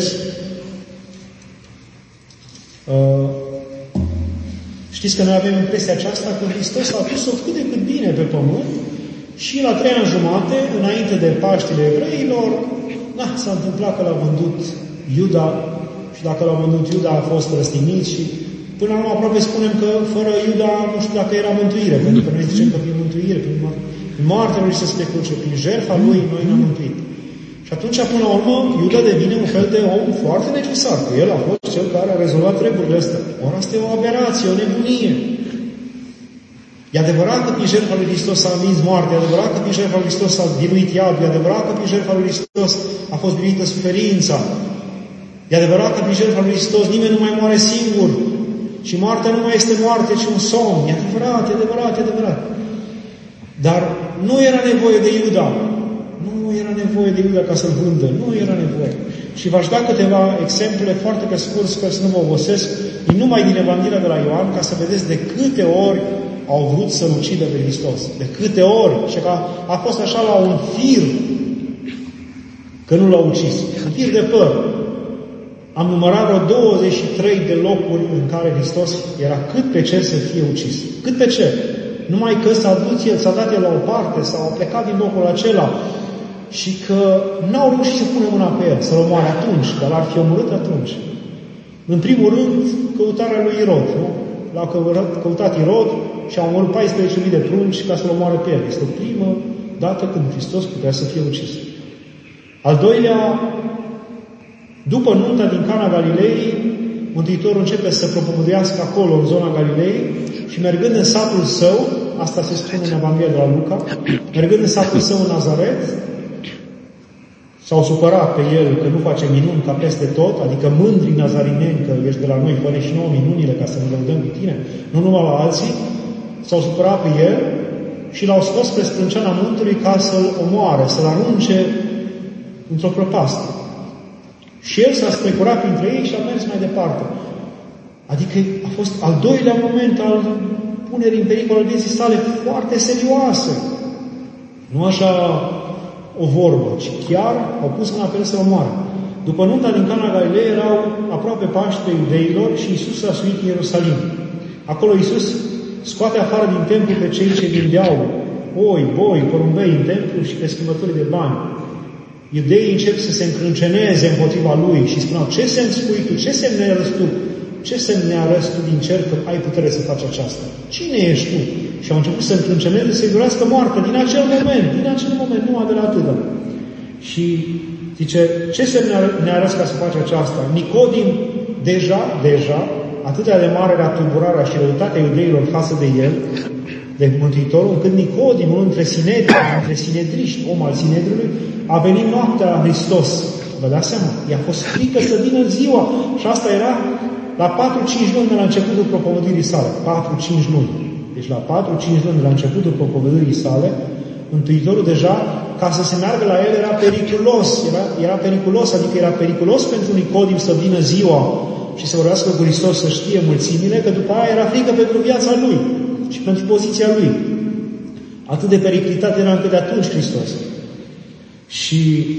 Știți că noi avem impresia aceasta că Hristos a dus-o cât de cât bine pe pământ și la 3 ani jumate, înainte de Paștile Evreilor, s-a întâmplat că l-a vândut Iuda și dacă l-a vândut Iuda a fost răstignit și până la urmă aproape spunem că fără Iuda nu știu dacă era mântuire, pentru că noi zicem că prin mântuire, prin moartea lui Iisus pe cruce, prin jertfa lui noi ne-am mântuit. Și atunci, până la urmă, Iuda devine un fel de om foarte necesar, că el a fost cel care a rezolvat treburile astea. Ori asta e o aberație, o nebunie. E adevărat că prin jertfa lui Hristos s-a învins moartea, e adevărat că prin jertfa lui Hristos s-a biruit iadul, e adevărat că prin jertfa lui Hristos a fost biruită suferința, e adevărat că prin jertfa lui Hristos nimeni nu mai moare singur și moartea nu mai este moarte, ci un somn. E adevărat, e adevărat, e adevărat. Dar nu era nevoie de Iuda. Nu era nevoie de Iuda ca să-l vândă. Nu era nevoie. Și v-aș da câteva exemple foarte pe scurt, sper să nu vă obosesc, numai din Evanghelia de la Ioan, ca să vedeți de câte ori au vrut să-L ucidă pe Hristos. De câte ori? Și că a fost așa la un fir că nu l-au ucis. Un fir de păr. Am numărat vreo 23 de locuri în care Hristos era cât pe cer să fie ucis. Cât pe cer. Numai că s-a dat el la o parte sau a plecat din locul acela și că n-au reușit să pună mâna pe el, să-l omoare atunci, dar l-ar fi omorât atunci. În primul rând, căutarea lui Irod. Nu? L-a căutat Irod și a omorât 14.000 de prunci ca să-l omoare pe el. Este o primă dată când Hristos putea să fie ucis. Al doilea, după nunta din Cana Galilei, Mântuitorul începe să propovăduiască acolo, în zona Galilei, și mergând în satul său, asta se spune în Evanghelia de la Luca, mergând în satul său în Nazaret, s-au supărat pe el că nu face minuni ca peste tot, adică mândri nazarineni că ești de la noi, fă și nouă minunile ca să ne lăudăm cu tine, nu numai la alții, s-au supărat pe el și l-au scos spre sprânceana muntelui ca să-l omoare, să-l arunce într-o prăpastie. Și el s-a strecurat printre ei și a mers mai departe. Adică a fost al doilea moment al punerii în pericol al vieții sale foarte serioase. Nu așa o vorbă, ci chiar au pus mâna pe el să-l omoare. După nunta din Cana Galilei erau aproape Paște iudeilor și Iisus a suit în Ierusalim. Acolo Iisus scoate afară din templu pe cei ce vindeau oi, boi, porumbei în templu și pe schimbători de bani. Iudeii încep să se încrânceneze împotriva lui și spuneau: ce semn spui tu? Ce semn ne arăți tu? Ce semn ne arăți tu din cer că ai putere să faci aceasta? Cine ești tu? Și au început să încrânceneze, să-i dorească moartea din acel moment, numai de la atâta. Și zice, ce semn ne arăți ca să faci aceasta? Nicodim, deja, atât de mare era tulburarea și răutatea iudeilor față de el, de Mântuitorul, încât Nicodim, unul dintre sinedriști, om al Sinedriului, a venit noaptea la Hristos. Vă dați seama? I-a fost frică să vină ziua. Și asta era la 4-5 luni de la începutul propovăduirii sale. 4-5 luni. Deci la 4-5 luni de la începutul propovăduirii sale, Mântuitorul deja, ca să se meargă la el, era periculos. Era periculos, adică era periculos pentru Nicodim să vină ziua și să vorbească cu Hristos, să știe mulțimile, că după aia era frică pentru viața lui și pentru poziția lui. Atât de periclitat era încă de atunci Hristos. Și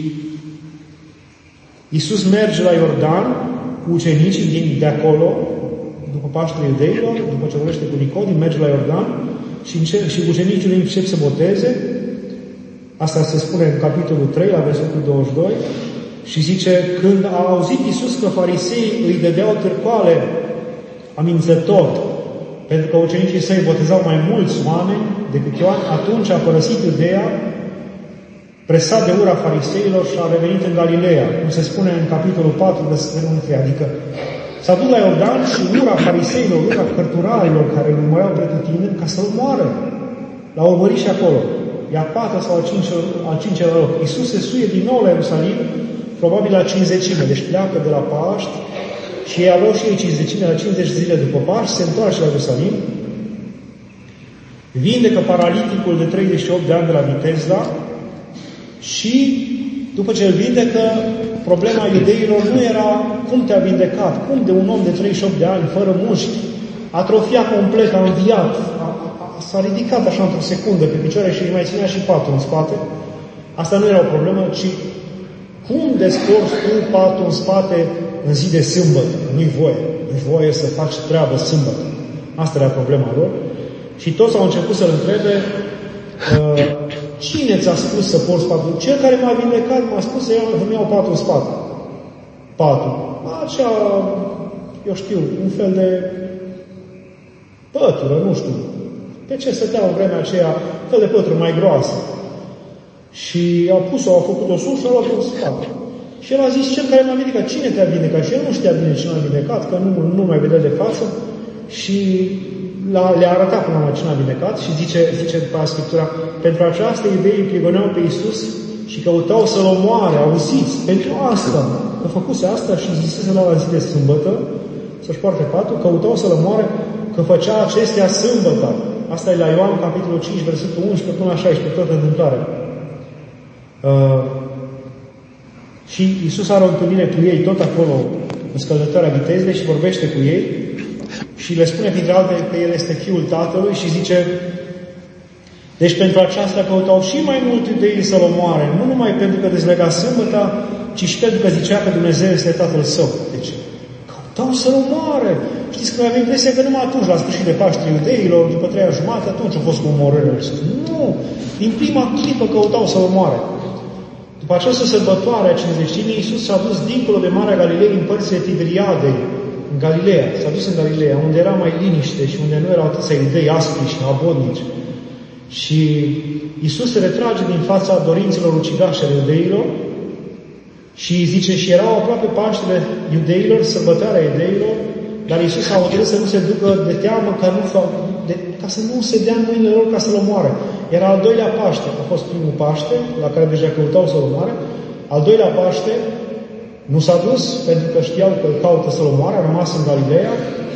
Iisus merge la Iordan cu ucenicii de acolo, după Paștele Iudeilor, după ce vorbește cu Nicodim, merge la Iordan și ucenicii lui încep să boteze. Asta se spune în capitolul 3, la versetul 22, și zice, când a auzit Iisus că fariseii îi dădeau târcoale amenințător, pentru că ucenicii săi botezau mai mulți oameni decât Ioan, atunci a părăsit Iudeea, presat de ura fariseilor și a revenit în Galileea, cum se spune în capitolul 4, versetul 1. Adică s-a dus la Iordan și ura fariseilor, ura cărturarilor care îl urmăreau pretutindeni ca să-l moară. L-a urmărit și acolo. E a 4 sau al 5-lea loc. Iisus se suie din nou la Ierusalim, probabil la 50-ime, deci pleacă de la Paști și ei aveau și ei 50-ime la 50 zile după Paști, se întoarce la Ierusalim, vindecă paraliticul de 38 de ani de la Vitezda și după ce îl vindecă, problema iudeilor nu era cum te-a vindecat, cum de un om de 38 de ani, fără mușchi, atrofia complet, a înviat, s-a ridicat așa într-o secundă pe picioare și își mai ținea și patul în spate. Asta nu era o problemă, ci cum descorzi tu patul în spate în zi de sâmbătă? Nu-i voie să faci treabă sâmbătă. Asta era problema lor. Și toți au început să-l întrebe, cine ți-a spus să porți patul? Cel care m-a vindecat m-a spus să-mi iau patul în spate. Patul. Acea, eu știu, un fel de pătură, nu știu. Pe ce stăteau în vremea aceea, fel de pătură mai groasă. Și a făcut-o sus și a luat-o în spate. Și el a zis, cel care m-a vindecat, cine te-a vindecat? Și el nu știa bine cine a vindecat, că nu mai vedea de față. Și le-a arătat până la cine a vindecat și zice după aia Scriptura, pentru această idee prigoneau pe Iisus și căutau să-l omoare, auziți, pentru asta, că făcuse asta și zisese la zi de sâmbătă, să-și poarte patul, căutau să-l omoare, că făcea acestea sâmbătă. Asta e la Ioan, capitolul 5, versetul 11 până la 16, tot întâmplarea. Și Iisus are o întâlnire cu ei tot acolo, în scăldătoarea Vitezde, și vorbește cu ei și le spune printre altele că El este Fiul Tatălui și zice: deci pentru aceasta căutau și mai mult iudeii să-L omoare, nu numai pentru că dezlega sâmbăta, ci și pentru că zicea că Dumnezeu este Tatăl Său. Deci, căutau să-L omoare. Știți că noi avem impresia că numai atunci, la sfârșit de Paște iudeilor, după 3 jumate, atunci au fost cu omorârile. Nu! Din prima clipă căutau să-L omoare. După această sărbătoare a Cincizecimii, Iisus s-a dus dincolo de Marea Galilei, în părțile Tiberiadei, în Galileea. S-a dus în Galileea, unde era mai liniște și unde nu erau atâția iudei aspri și abodnici. Și Iisus se retrage din fața dorințelor ucigașe ale iudeilor și zice, și erau aproape Paștele iudeilor, sărbătoarea iudeilor, dar Iisus a hotărât să nu se ducă de teamă ca să nu se dea în mâinile lor ca să-L omoare. Era al doilea Paște, a fost primul Paște, la care deja căutau să-L omoare. Al doilea Paște nu s-a dus, pentru că știau că îl caută să-L omoare, a rămas în Galileea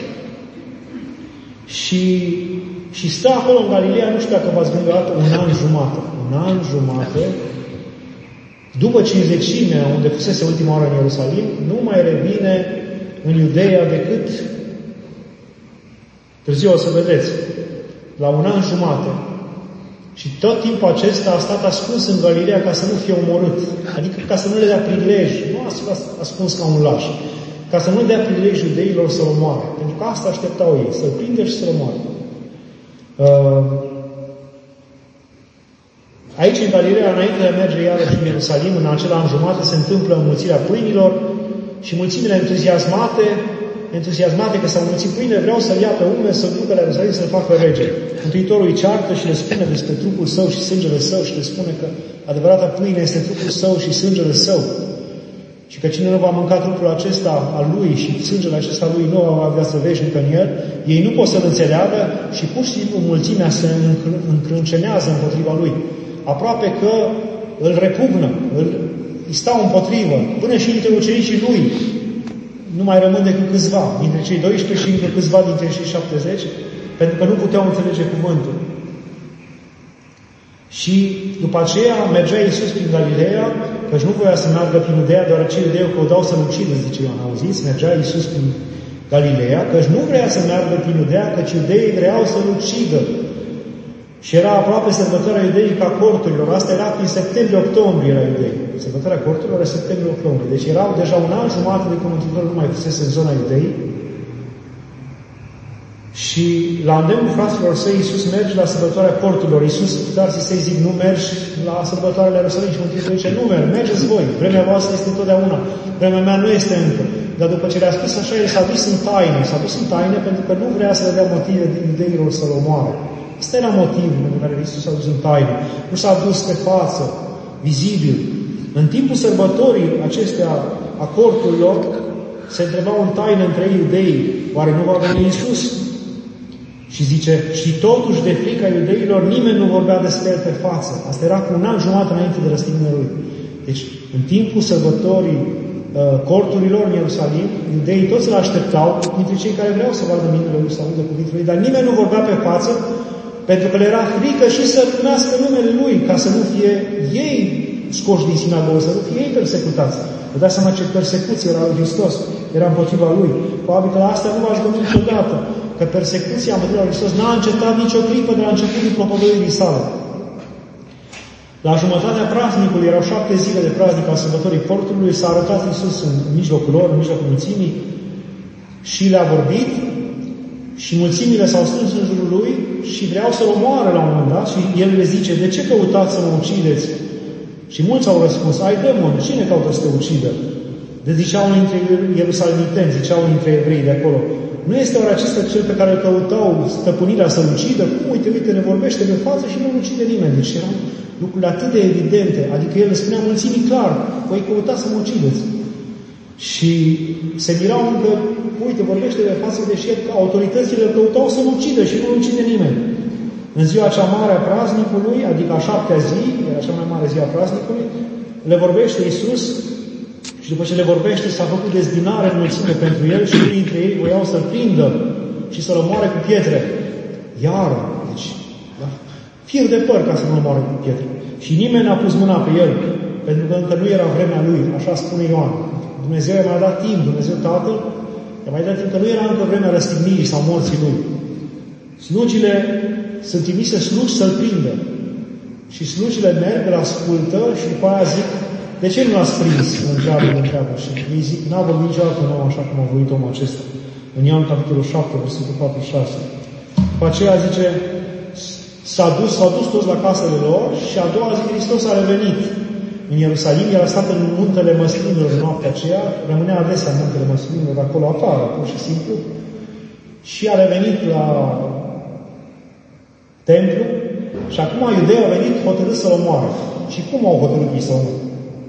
și stă acolo în Galileea, nu știu dacă v-ați gândit odată, un an jumate. Un an jumate, după Cincizecimea, unde fusese ultima oară în Ierusalim, nu mai revine în Iudeea decât, târziu o să vedeți, la un an jumate. Și tot timpul acesta a stat ascuns în Galileea ca să nu fie omorât. Adică ca să nu le dea prilej. Nu a stat ascuns ca un laș. Ca să nu dea prilej iudeilor să-L omoare. Pentru că asta așteptau ei, să-L prinde și să-L omoare. Aici, în Galileea, înainte de a merge iarăși în Ierusalim, în acel an jumate, se întâmplă înmulțirea pâinilor și mulțimile entuziasmate că s-au mulțit pâine, vreau să-L ia pe umeri, să-L ducă la Ierusalim, să-L facă rege. Mântuitorul îi ceartă și le spune despre trupul Său și sângele Său și le spune că adevărata pâine este trupul Său și sângele Său. Și că cine nu va mânca trupul acesta al Lui și sângele acesta al Lui nu va avea viață veșnică în El, ei nu pot să-L înțeleagă și pur și simplu mulțimea se încrâncenează împotriva Lui. Aproape că îl repugnă, îi stau împotrivă, până și dintre ucenicii Lui. Nu mai rămân decât câțiva, dintre cei 12 și încă câțiva dintre cei 70, pentru că nu puteau înțelege cuvântul. Și după aceea mergea Iisus prin Galileea, căci nu voia să meargă prin Iudeea, deoarece iudeii căutau să-L ucidă, zice Ioan, auziți? Mergea Iisus prin Galileea, căci nu vrea să meargă prin Iudeea, căci iudeii vreau să-L ucidă. Și era aproape sărbătoarea iudeii ca corturilor. Asta era prin septembrie-octombrie era iudei. Sărbătoarea corturilor era septembrie-octombrie. Deci erau deja un an jumate de când Mântuitorul nu mai fusese în zona iudei. Și la îndemnul fraților săi, Iisus merge la sărbătoarea corturilor. Iisus, dar să-i zic, nu mergi la sărbătoarea Ierusalim. Și Mântuitorul zice, nu mergeți voi. Vremea voastră este întotdeauna. Vremea mea nu este încă. Dar după ce le-a spus așa, el s-a dus în taină. S-a dus în taină pentru că nu vrea să le dea motive iudeilor să-L omoare. Asta era motivul în care Iisus s-a dus în taină. Nu s-a dus pe față, vizibil. În timpul sărbătorii acestea a corturilor, se întrebau în taină între ei iudeii, oare nu va veni Iisus? Și zice, și totuși de frica iudeilor nimeni nu vorbea despre El pe față. Asta era cu un an jumătate înainte de răstignirea Lui. Deci, în timpul sărbătorii corturilor în Ierusalim, iudeii toți îl așteptau, dintre cei care vreau să vadă minele Lui, să audă cuvintele Lui, dar nimeni nu vorbea pe față, pentru că le era frică și să numească numele Lui, ca să nu fie ei scoși din sinagogă, să nu fie ei persecutați. Vă dați seama ce persecuție era lui Hristos, era împotriva Lui. Probabil că la asta nu v-aș gândi niciodată, că persecuția împotriva lui Hristos n-a încetat nicio clipă de la începutul propovăduirii sale. La jumătatea praznicului, erau 7 zile de praznic al sărbătorii cortului, s-a arătat Iisus în mijlocul lor, în mijlocul mulțimii și le-a vorbit și mulțimile s-au strâns în jurul Lui și vreau să-L omoare la un moment dat și El le zice, de ce căutați să mă ucideți? Și mulți au răspuns, ai demon, cine caută să te ucidă? De ziceau unii dintre ierusalimitenți, ziceau unii dintre evrei de acolo, nu este oare acesta cel pe care îl căutau stăpânirea să-L ucidă? Cum, uite, ne vorbește de față și nu-L ucide nimeni. Deci erau lucrurile atât de evidente, adică El le spunea mulțimii clar, voi căuta să mă ucideți. Și se mirau încă, uite, vorbește de față, deși autoritățile îl căutau să-L ucidă și nu-L ucide nimeni. În ziua cea mare a praznicului, adică a 7-a zi, era cea mai mare zi a praznicului, le vorbește Iisus și după ce le vorbește s-a făcut dezbinare în mulțime pentru El și unii dintre ei voiau să-L prindă și să-L omoare cu pietre. Iar, deci, da, fir de păr ca să nu-L omoare cu pietre. Și nimeni n-a pus mâna pe El, pentru că încă nu era vremea Lui, așa spune Ioan. Dumnezeu i-a mai dat timp, Dumnezeu Tatăl Dar mai de timp că nu era încă vremea răstignirii sau morții lui. Slugile sunt trimise slugi să-l prindă. Și slugile merg, îl ascultă și după aia zic, de ce nu l-ați prins? Întreabă. Și îi zic, n-a vorbit niciodată un om așa cum a vorbit omul acesta. În Ioan capitolul 7, versetul 46. După aceea zice, s-au dus toți la casele lor și a doua zi Hristos a revenit în Ierusalim. El a stat în muntele Măslinilor în noaptea aceea, rămânea adesea în muntele Măslinilor, acolo afară, pur și simplu. Și a revenit la templu și acum iudeii au venit hotărât să-l omoare. Și cum au hotărât ei să omoare?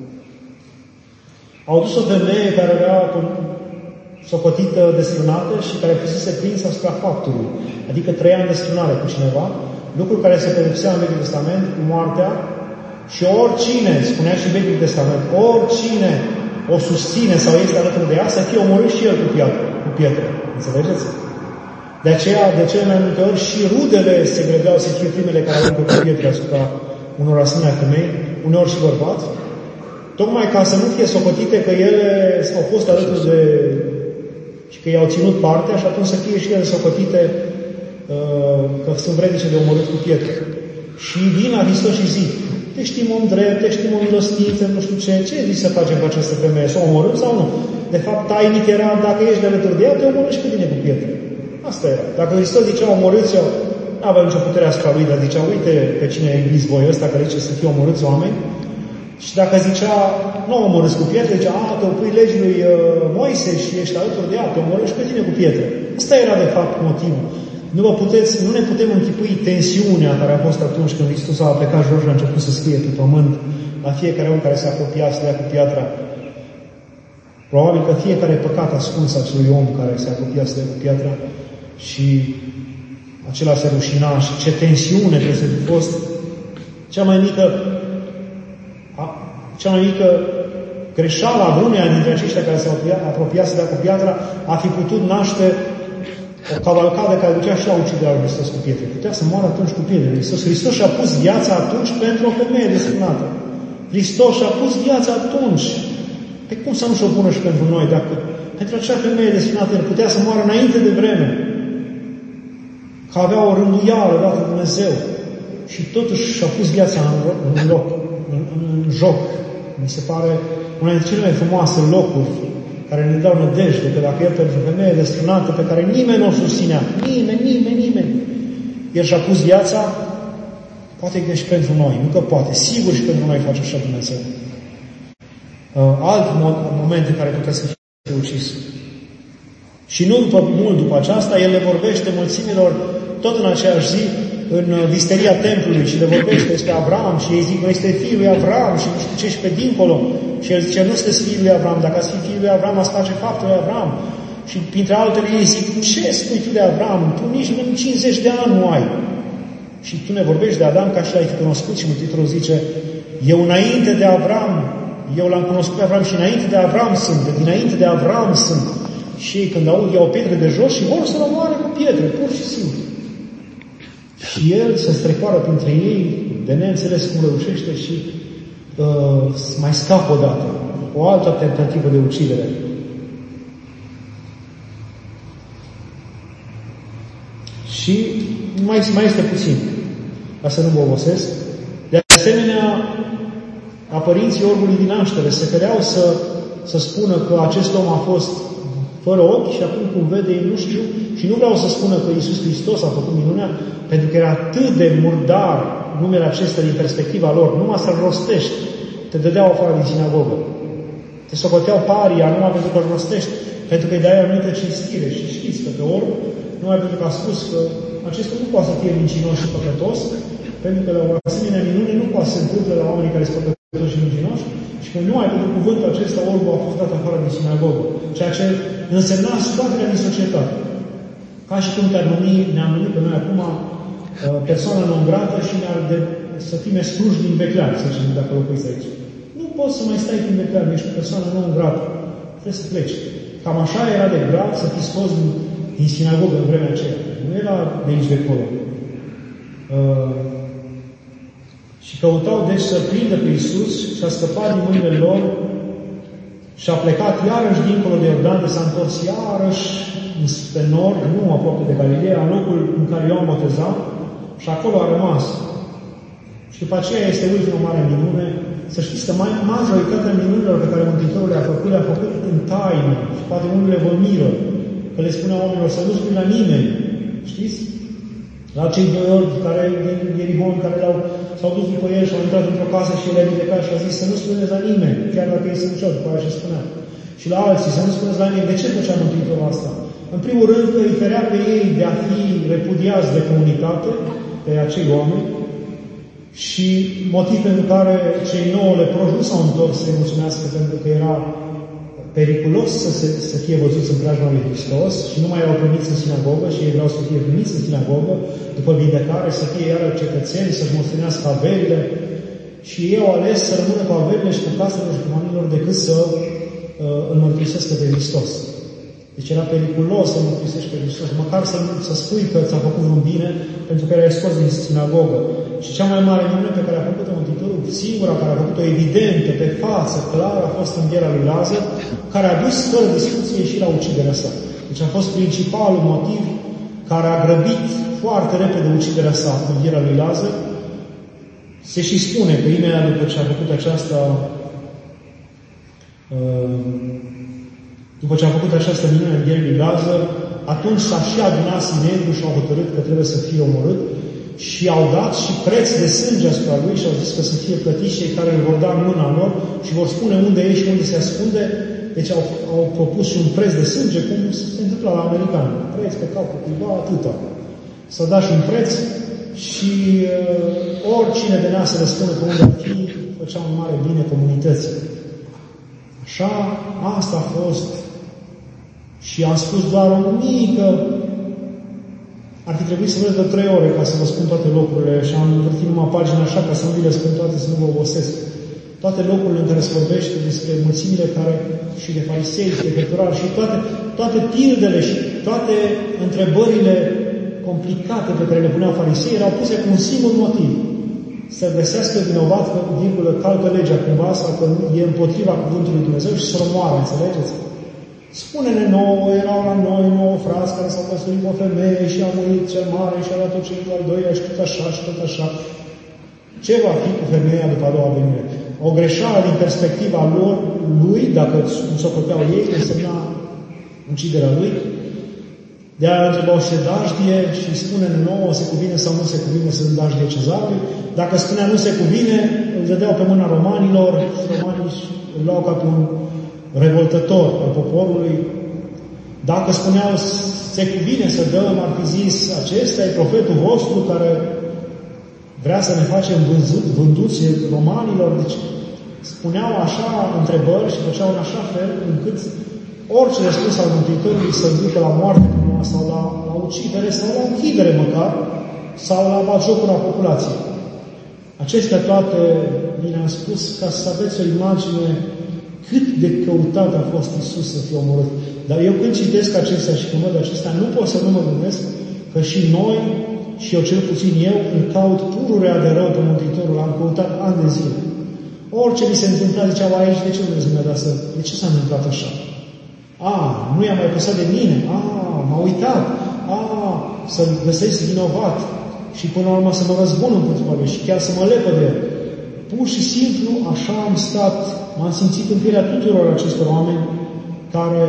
Au dus o femeie care era socotită destrânată și care fusese prinsă asupra faptului. Adică 3 ani de strânare cu cineva, lucru care se pedepsea în Vechiul Testament cu moartea și oricine, spunea și Vechiul Testament, oricine o susține sau este alături de ea, să fie omorât și el cu pietre. Înțelegeți? De aceea, de cele mai multe ori, și rudele se grăbeau să fie primele care aruncă cu pietre asupra unor asemenea femei, uneori și bărbați, tocmai ca să nu fie socotite că ele au fost alături de și că i-au ținut partea și atunci să fie și ele socotite că sunt vrednice de omorât cu pietre. Și vin la Hristos și zic, te știm om drept, te știm om milostință, nu știu ce zici să facem cu această femeie? Să o omorâm sau nu? De fapt, tainic era, dacă ești de alături de ea, te omorâși pe tine cu pietre. Asta era. Dacă Hristos zicea omorâți-o, nu avea nicio putere asupra lui, dar zicea, uite pe cine iubiți voi ăsta care zice să fie omorâți oameni. Și dacă zicea, nu omorâți cu pietre, zicea, te opui legii lui Moise și ești alături de ea, te omorâși pe tine cu pietre. Asta era de fapt motivul. Nu ne putem închipui tensiunea care a fost atunci când Hristos a plecat jos și a început să scrie pe pământ la fiecare om care se apropia să dea cu piatra. Probabil că fiecare păcat ascuns acelui om care se apropia să dea cu piatra și acela se rușina și ce tensiune trebuie să fi fost. Cea mai mică greșeală a vreuneia dintre aceștia care se apropia să dea cu piatra a fi putut naște o cavalcadă care ducea și la uciderea lui Hristos cu pietre. Putea să moară atunci cu pietre. Hristos și-a pus viața atunci pentru o femeie desfrânată. Hristos și-a pus viața atunci. Pe cum să nu și-o pună și pentru noi? Dacă pentru acea femeie desfrânată el putea să moară înainte de vreme. Că avea o rânduială dată de Dumnezeu. Și totuși și-a pus viața în joc. Mi se pare una dintre cele mai frumoase locuri care ne dau nădejde, că dacă el pentru femeie destrânată pe care nimeni nu o susținea, nimeni, el și-a pus viața, poate că și pentru noi, nu că poate, sigur și pentru noi face așa Dumnezeu. Alt moment în care putea să fie ucis. Și nu mult după aceasta, el le vorbește mulțimilor, tot în aceeași zi, în visteria templului și le vorbește despre Avram și ei zic, noi este fiul lui Avram și nu știu ce și pe dincolo. Și el zice, nu sunteți fiul lui Avram, dacă ați fi fiul lui Avram, ați face faptul lui Avram. Și printre altele ei zic, ce spui tu de Avram? Tu nici 50 de ani nu ai. Și tu ne vorbești de Adam ca și l-ai fi cunoscut și Mântuitorul zice, eu înainte de Avram, eu l-am cunoscut pe Avram și înainte de Avram sunt, dinainte de Avram sunt. Și ei când aud, iau pietre de jos și vor să-l omoare cu pietre, pur și simplu. Și el se strecoară printre ei, de neînțeles cum reușește și mai scapă odată. O altă tentativă de ucidere. Și mai este puțin, ca să nu mă obosesc. De asemenea, a părinții orbului din naștere se fereau să spună că acest om a fost fără ochi și acum cum vede ei nu știu și nu vreau să spună că Iisus Hristos a făcut minunea pentru că era atât de murdar numele acesta din perspectiva lor. Numai să-l rostești, te dădeau afară din sinagogă. Te socoteau paria numai pentru că îl rostești, pentru că îi dai anumită cinstire. Și știți că pe orb, numai pentru că a spus că acesta nu poate să fie mincinos și păcătos, pentru că la o asemenea minune nu poate să se întâmple la oamenii care sunt păcătoși și mincinoși, și că numai pentru cuvântul acesta orbul a fost dat afară din sinagogă, ceea ce însemna scoaterea din societate. Ca și cum ne-am numit pe noi acum persoana non-grată și să fim excluși din Beclean, să zicem, dacă locuiți aici. Nu poți să mai stai din Beclean, ești o persoană non-grată. Trebuie să pleci. Cam așa era de grav să fii scos din sinagogă în vremea aceea. Nu era de aici de acolo. Și căutau deci să prindă pe Iisus și a scăpat din mâinile lor Și a plecat iarăși dincolo de Iordan, de s-a întors iarăși spre nord, nu aproape de Galileea, în locul în care Ioan boteza, și acolo a rămas. Și după aceea este ultima mare minune. Să știți că majoritatea minunilor pe care Mântuitorul le-a făcut în taină. Și poate unele vă miră, că le spunea oamenilor să nu spune la nimeni. Știți? La cei doi orbi care, din Ierihon, care s-au dus după el și au intrat într-o casă și le-a ridicat și a zis să nu spuneți la nimeni, chiar dacă ei sunt cel, după aia și spunea. Și la alții, să nu spuneți la nimeni. De ce făcea Mântuitorul asta? În primul rând că îi ferea pe ei de a fi repudiați de comunitate, pe acei oameni, și motiv pentru care cei 9 leproși nu s-au întors să-i mulțumească, pentru că era periculos să fie văzuți în preajma lui Hristos și nu mai erau primiți în sinagogă și ei vreau să fie primiți în sinagogă, după vindecare, să fie iară cetățeni, să-și moștenească averile. Și ei au ales să rămână cu averile și cu casele și cu familiilor decât să îl mărturisească pe Hristos. Deci era periculos să mărturisești pe Hristos, măcar să spui că ți-a făcut un bine pentru că l-ai scos din sinagogă. Și cea mai mare minune pe care a făcut-o Mântuitorul, singura care a făcut-o evidentă, pe față, clar, a fost învierea lui Lazar, care a dus fără discuție și la uciderea sa. Deci a fost principalul motiv care a grăbit foarte repede uciderea sa, învierea lui Lazar. Se și spune că imediat după ce a făcut aceasta, după ce a făcut această minune învierii lui Lazar, atunci s-a și adunat Sinedriul și au hotărât că trebuie să fie omorât și au dat și preț de sânge asupra lui și au zis că să fie plătiți cei care îl vor da în mâna lor și vor spune unde e și unde se ascunde. Deci au propus și un preț de sânge, cum se întâmplă la americani. Preț pe capul cuiva, atâta. S-a dat și un preț și oricine venea să răspundă pe unde ar fi, făcea un mare bine comunității. Așa, asta a fost. Și am spus doar o mică. Ar fi trebuit să văd de 3 ore ca să vă spun toate locurile și am învârtit numai pagina așa ca să nu vi le spun toate, să nu vă obosesc. Toate locurile în care se vorbește despre mulțimile care și de farisei și de cărturari și toate pildele și toate întrebările complicate pe care le puneau farisei erau puse cu un singur motiv. Să găsească vinovat că, virgulă, calcă legea cumva sau că e împotriva cuvântului Dumnezeu și să-l omoare, înțelegeți? Spune-ne nouă, erau la noi 9 frați care s-au căsătorit cu o femeie și a murit cel mare și a luat-o cel al doilea și tot așa și tot așa. Ce va fi cu femeia după a doua venire? O greșeală din perspectiva lui, dacă nu s-o făceau ei, însemna uciderea lui. De-aia întrebau și de dajdie și spune-ne nouă, se cuvine sau nu se cuvine să îmi dajdie cezarului. Dacă spunea nu se cuvine, îl dădeau pe mâna romanilor și romanii îl luau ca pe un revoltător al poporului. Dacă spuneau se cuvine să dăm, ar fi zis, acesta e profetul vostru care vrea să ne facem vânduți romanilor. Deci spuneau așa întrebări și făceau în așa fel încât orice răspuns al Mântuitorului să ducă la moarte sau la ucidere sau la închidere măcar sau la batjocura populației. Acestea toate, bine am spus, ca să aveți o imagine cât de căutat a fost Iisus să fie omorât. Dar eu când citesc acestea și când văd acestea, nu pot să nu mă gândesc că și noi, și eu cel puțin eu, îl caut pururea de rău pe Mântuitorul, l-am căutat ani de zile. Orice mi se întâmpla, ziceau aici, de ce Dumnezeu mi-a dat să... De ce s-a întâmplat așa? Nu i-am mai păsat de mine. M-a uitat. Să-l găsesc vinovat. Și până la urmă să mă răzbun împotriva lui și chiar să mă lepă de el. Pur și simplu, așa am stat, m-am simțit în pielea tuturor acestor oameni care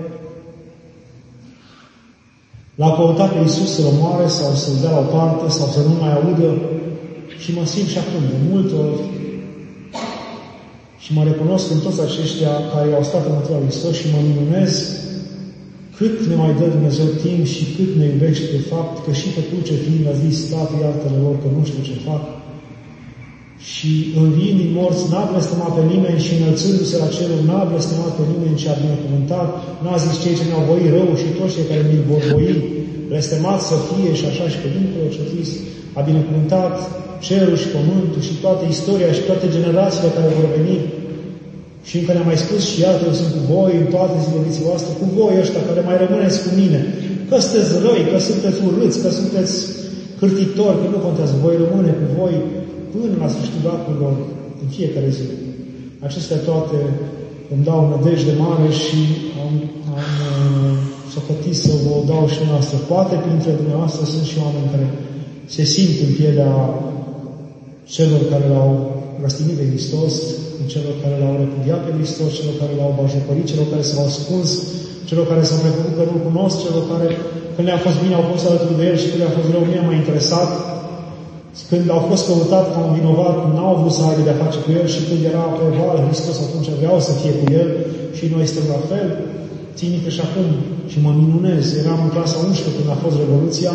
l-au căutat pe Iisus să-l omoare sau să-l dea la o parte sau să nu mai audă. Și mă simt și acum, de multe ori. Și mă recunosc în toți aceștia care au stat împotriva lui Hristos și mă minunez cât ne mai dă Dumnezeu timp și cât ne iubește de fapt, că și pe cruce fiind a zis, Tată, iartă-le lor că nu știu ce fac. Și înviind din morți, n-a blestemat pe nimeni și înălțându-se la cerul, n-a blestemat pe nimeni, ci a binecuvântat. N-a zis cei ce mi-au voit rău și toți cei care mi-l vor voi, blestemat să fie și așa și pe dincolo ce zis, a binecuvântat cerul și pământul și toată istoria și toate generațiile care vor veni. Și încă ne-a mai spus și iată, eu sunt cu voi în toate zilele vieții voastre, cu voi ăștia care mai rămâneți cu mine. Că sunteți răi, că sunteți urâți, că sunteți cârtitori, că nu contează. Voi rămâne cu voi până la sfârșitul veacurilor în fiecare zi. Acestea toate îmi dau nădejde mare și am socotit să vă dau și noastră. Poate printre dumneavoastră sunt și oameni care se simt în pielea celor care l-au răstignit pe Hristos, celor care l-au repudiat pe Hristos, celor care l-au bajocorit, celor care s-au ascuns, celor care s-au prefăcut că nu-L cunosc, celor care, când le-a fost bine, au fost alături de El și când le-a fost rău, nu i-a mai interesat. Când au fost căutat ca un vinovat, n-au vrut să aibă de-a face cu El și când era pe val Hristos, atunci vreau să fie cu El și noi suntem la fel. Țin minte și acum și mă minunez. Eram în clasa 11 când a fost Revoluția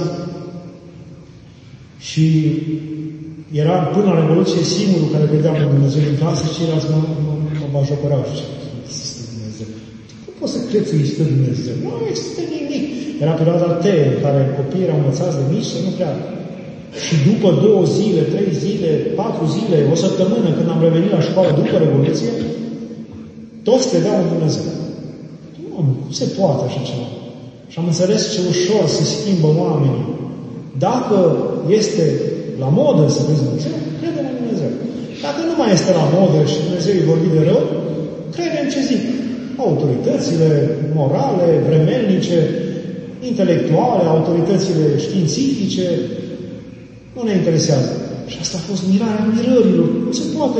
și era până la Revoluție singurul care credeam în Dumnezeu din clasă și ceilalți mă bajocoreau și există Dumnezeu. Cum poți să crezi că există Dumnezeu? Nu există nimic. Era perioada T în care copiii erau învățați de mici să nu creadă. Și după 2 zile, 3 zile, 4 zile, o săptămână, când am revenit la școală după Revoluție, toți credeau în Dumnezeu. Cum se poate așa ceva? Și am înțeles ce ușor se schimbă oamenii. Dacă este la modă să crezi în Dumnezeu, credem în Dumnezeu. Dacă nu mai este la modă și Dumnezeu îi vorbi de rău, credem ce zic autoritățile morale, vremelnice, intelectuale, autoritățile științifice, nu ne interesează. Și asta a fost mirarea mirărilor. Nu se poate.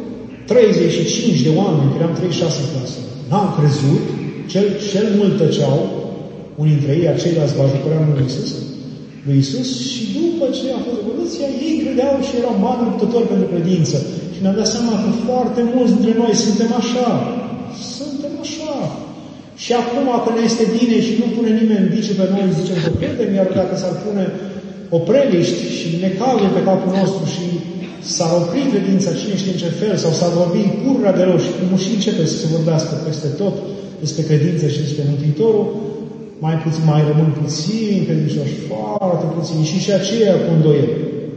35 de oameni, că eram 36 în clasă, n-au crezut, cel mult tăceau, unii dintre ei, aceilalți bajocoreau lui Iisus, și după ce a fost Revoluția, ei credeau și erau mari luptători pentru credință. Și ne-am dat seama că foarte mulți dintre noi suntem așa. Suntem așa. Și acum, că ne este bine și nu pune nimeni bice pe noi, zicem că credem, iar dacă s-ar pune o preliști și necazuri pe capul nostru și s-ar opri credința, cine știe în ce fel, sau s-ar vorbi purura de rău și cum și începe să se vorbească peste tot despre credință și despre Mântuitorul, mai rămân puțini credincioși, foarte puțini, și aceia cu îndoieli.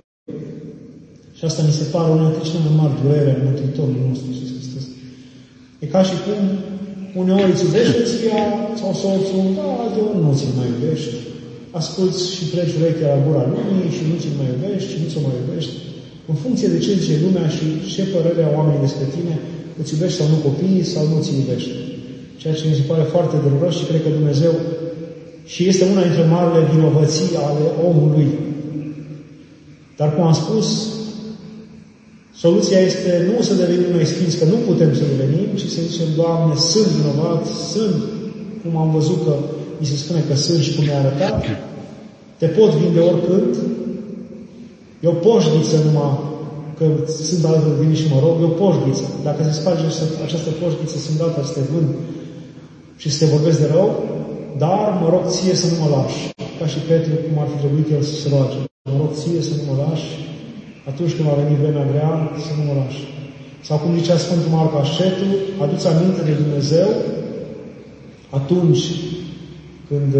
Și asta mi se pare una dintre cele mai mari durere în Mântuitorul nostru, Iisus Hristos. E ca și cum uneori îți iubești soția sau soțul, dar alteori nu ți-l mai iubești. Asculți și treci urechea la gura lumii și nu ți-l mai iubești și nu ți-o mai iubești. În funcție de ce zice lumea și ce părere au oamenii despre tine, îți iubești sau nu copiii sau nu ți iubești. Ceea ce mi se pare foarte dureros și cred că Dumnezeu și este una dintre marile vinovății ale omului. Dar cum am spus, soluția este nu să devenim noi sfinți, că nu putem să devenim, ci să zicem, Doamne, sunt vinovat, sunt, cum am văzut că mi se spune că sunt și cum mi-a arătat, te pot vinde oricând, e o poșghiță numai, că sunt altul vin și mă rog, e o poșghiță. Dacă se sparge această poșghiță, sunt gata să te vând și să te vorbesc de rău, dar mă rog ție să nu mă lași. Ca și Petru, cum ar fi trebuit el să se roage. Mă rog ție să nu mă lași, atunci când va veni vremea grea, să nu mă lași. Sau cum zicea Sfântul Marcu Ascetul, adu-ți aminte de Dumnezeu atunci când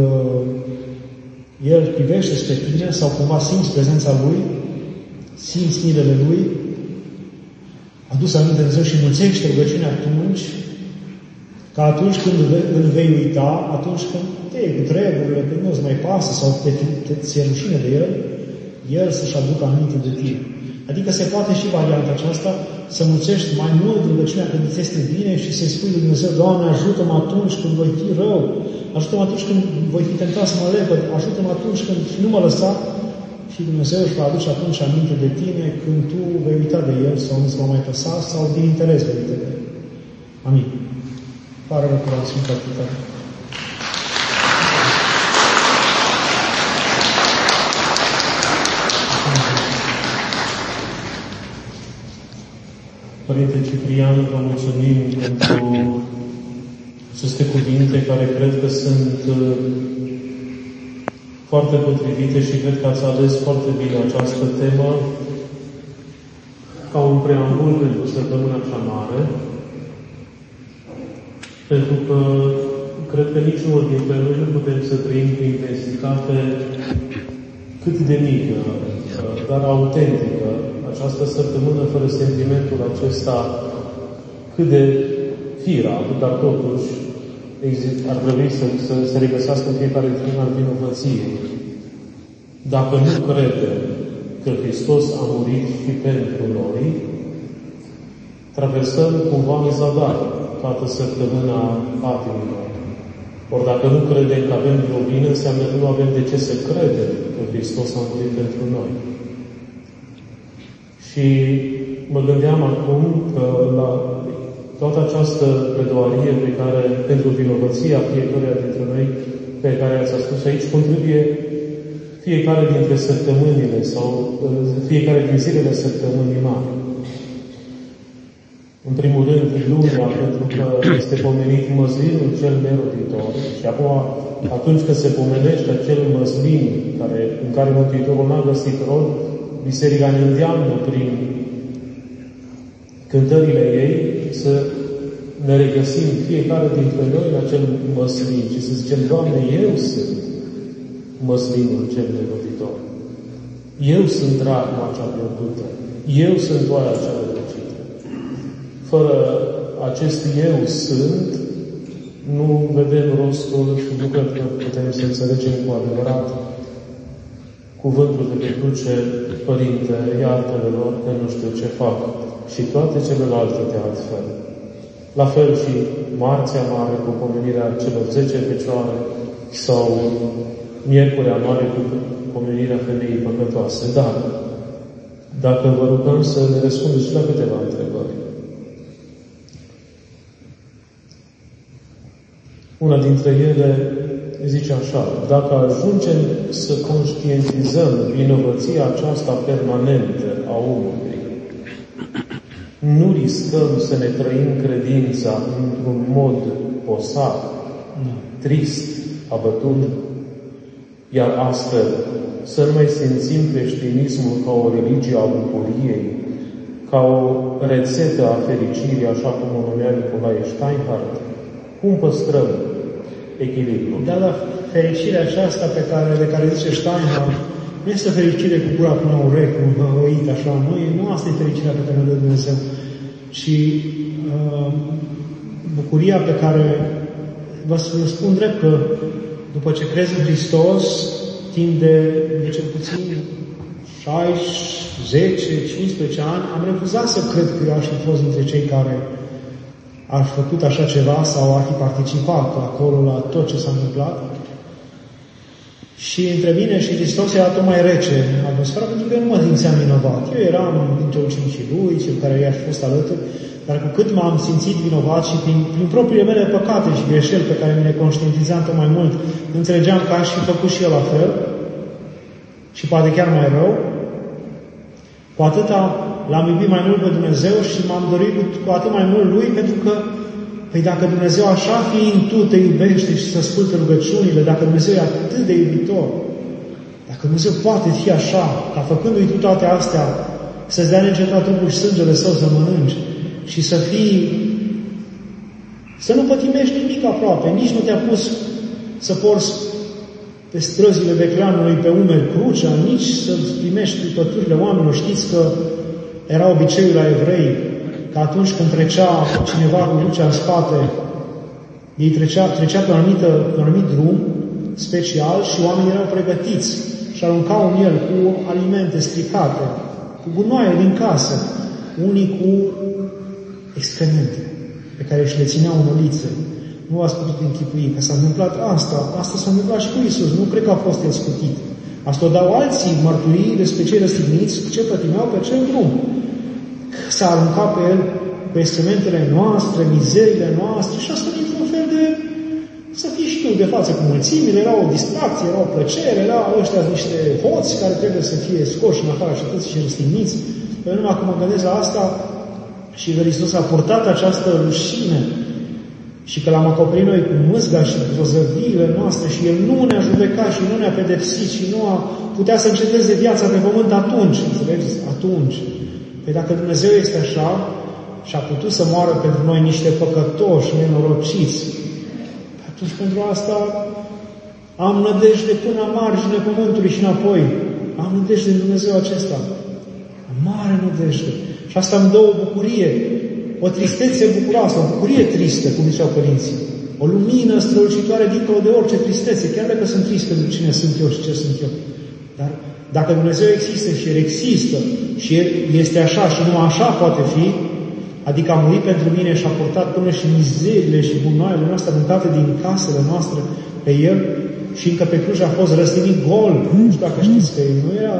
El privește spre tine sau cumva simți prezența Lui, simți milele Lui, adu-ți aminte de Dumnezeu și înmulțește rugăciunea atunci, ca atunci când îl vei uita, atunci când te iei cu treburile, când nu-ți mai pasă sau ți-e rușine de El să-și aducă aminte de tine. Adică se poate și varianta aceasta să mulțești mai mult rugăciunea când îți este bine și să-i spui lui Dumnezeu, Doamne, ajută-mă atunci când voi fi rău, ajută-mă atunci când voi fi tentat să mă lepăd, ajută-mă atunci când nu mă lăsa, și Dumnezeu își va aduce atunci aminte de tine când tu vei uita de El sau nu-ți va mai păsa sau din interes vei uita de El. Amin. Pare rău că v-am spus atâta. Părinte Ciprian, vă mulțumim pentru aceste cuvinte care cred că sunt foarte potrivite și cred că ați ales foarte bine această temă ca un preambul pentru săptămâna cea mare, pentru că cred că niciunul dintre noi nu putem să trăim cu intensitate cât de mică, dar autentică, această săptămână fără sentimentul acesta cât de firav, dar totuși ar trebui să se regăsească în fiecare din al vinovăției. Dacă nu crede că Hristos a murit și pentru noi, traversăm cumva în zadar. toată săptămâna patimilor. Ori dacă nu credem că avem vreo vină, înseamnă că nu avem de ce să credem că Hristos a murit pentru noi. Și mă gândeam acum că la toată această pledoarie pe care, pentru vinovăția fiecăruia dintre noi, pe care ați spus aici, contribuie fiecare dintre săptămânile sau fiecare din zilele săptămânii mari. În primul rând, luna, pentru că este pomenit măslinul cel neroditor, și apoi, atunci când se pomenește acel măslin în care Mântuitorul n-a găsit rol, Biserica ne îndeamnă prin cântările ei să ne regăsim fiecare dintre noi în acel măslin și să zicem, Doamne, eu sunt măslinul cel neroditor. Eu sunt dracma cea pierdută. Eu sunt oaia cea rătăcită. Fără acest eu sunt, nu vedem rostul și nu cred că putem să înțelegem cu adevărat cuvântul de pe cruce, Părinte, iartă-le lor că nu știu ce fac, și toate celelalte de altfel. La fel și Marțea Mare cu pomenirea celor 10 fecioare sau Miercurea Mare cu pomenirea femeii păcătoase. Dar, dacă vă rugăm să ne răspundeți și la câteva întrebări. Una dintre ele zice așa: dacă ajungem să conștientizăm vinovăția aceasta permanentă a omului, nu riscăm să ne trăim credința într-un mod posat, trist, abătut, iar astfel să nu mai simțim creștinismul ca o religie a bucuriei, ca o rețetă a fericirii, așa cum o numea Nicolae Steinhardt. Cum păstrăm echilibrul? Dar la fericirea aceasta de care zice Steinhardt, nu este o fericire cu gura până la urechi, învăluit așa. Nu asta e fericirea pe care o dă Dumnezeu. Ci bucuria pe care, vă spun drept că după ce crezi în Hristos, timp de cel puțin 6, 10, 15 ani, am refuzat să cred că eu aș fi fost dintre cei care ar fi făcut așa ceva sau ar fi participat acolo la tot ce s-a întâmplat. Și între mine și Hristos era tot mai rece atmosfera, pentru că eu nu mă simțeam vinovat. Eu eram dintre ucenicii lui, cel care i-aș fost alături, dar cu cât m-am simțit vinovat și prin propriile mele păcate și greșeli pe care mi le conștientizam tot mai mult, înțelegeam că aș fi făcut și eu la fel și poate chiar mai rău, cu atâta l-am iubit mai mult pe Dumnezeu și m-am dorit cu atât mai mult lui, pentru că păi dacă Dumnezeu așa fiind tu te iubește și să asculte rugăciunile, dacă Dumnezeu e atât de iubitor, dacă Dumnezeu poate fi așa, ca făcându-i tu toate astea, să-ți dea neîncetat trupul și sângele său să mănânci și să nu pătimești nimic aproape, nici nu te-a pus să porți pe străzile Becleanului pe umeri crucea, nici să primești păturile oamenilor. Știți că era obiceiul la evrei că atunci când trecea cineva cu crucea în spate, ei trecea pe un anumit drum special și oamenii erau pregătiți și aruncau în el cu alimente stricate, cu gunoaie din casă, unii cu excremente pe care și le țineau în ulițe. Nu ați putut închipui că s-a întâmplat asta. Asta s-a întâmplat și cu Iisus. Nu cred că a fost el scutit. Asta o dau alții mărturii despre cei răstigniți ce pătimeau pe acel drum. S-a aruncat pe el cu excrementele noastre, mizerile noastre și asta dintr-un fel de să fii și tu de față cu mulțimile, era o distracție, era o plăcere, era ăștia niște hoți care trebuie să fie scoși în afară și toți și răstigniți. Pe numai că mă gândesc la asta și că Hristos a purtat această rușine și că l-am acoperit noi cu mâzga și cu zăviile noastre și El nu ne-a judecat și nu ne-a pedepsit și nu a putea să înceteze viața pe pământ atunci. Înțelegeți? Atunci. Păi dacă Dumnezeu este așa și a putut să moară pentru noi niște păcătoși nenorociți, atunci pentru asta am nădejde până la margine pământului și înapoi. Am nădejde în Dumnezeu acesta. O mare nădejde. Și asta îmi dă o bucurie. O tristețe bucuroasă, o bucurie tristă, cum ziceau părinții. O lumină strălucitoare dincolo de orice tristețe, chiar dacă sunt trist pentru cine sunt eu și ce sunt eu. Dar dacă Dumnezeu există și El există și El este așa și numai așa poate fi, Adică a murit pentru mine și a purtat până și mizerile și bunoaiele noastre aruncate din casele noastre pe El și încă pe cruce a fost răstignit gol. Nu știu dacă știți că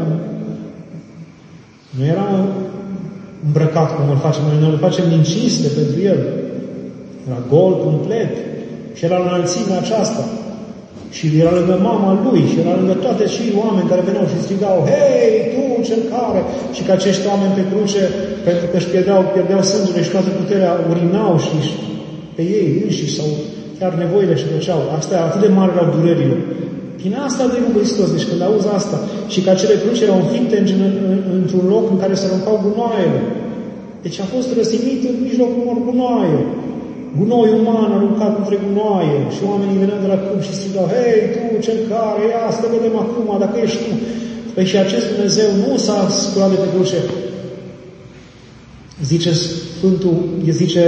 nu era îmbrăcat cum îl facem. Noi îl facem din cinste pentru El. Era gol complet. Și era în înălțimea aceasta. Și era lângă mama Lui. Și era lângă toate cei oameni care veneau și strigau: hei, tu cel care! Și că acești oameni pe cruce, pentru că își pierdeau sângele și toată puterea, urinau și pe ei înșiși sau chiar nevoile și făceau. Astea atât de mari erau durerile. Din asta a venit Hristos. Deci când auzi asta și că acele cruci erau înfipte într-un loc în care se aruncau gunoaiele. Deci a fost răstignit în mijlocul unor gunoaie. Gunoi uman aruncat între gunoaie și oamenii veneau de la cruci și strigau: hei, tu cel care, ia să vedem acum, dacă ești tu. Păi și acest Dumnezeu nu s-a sculat de pe cruce. Zice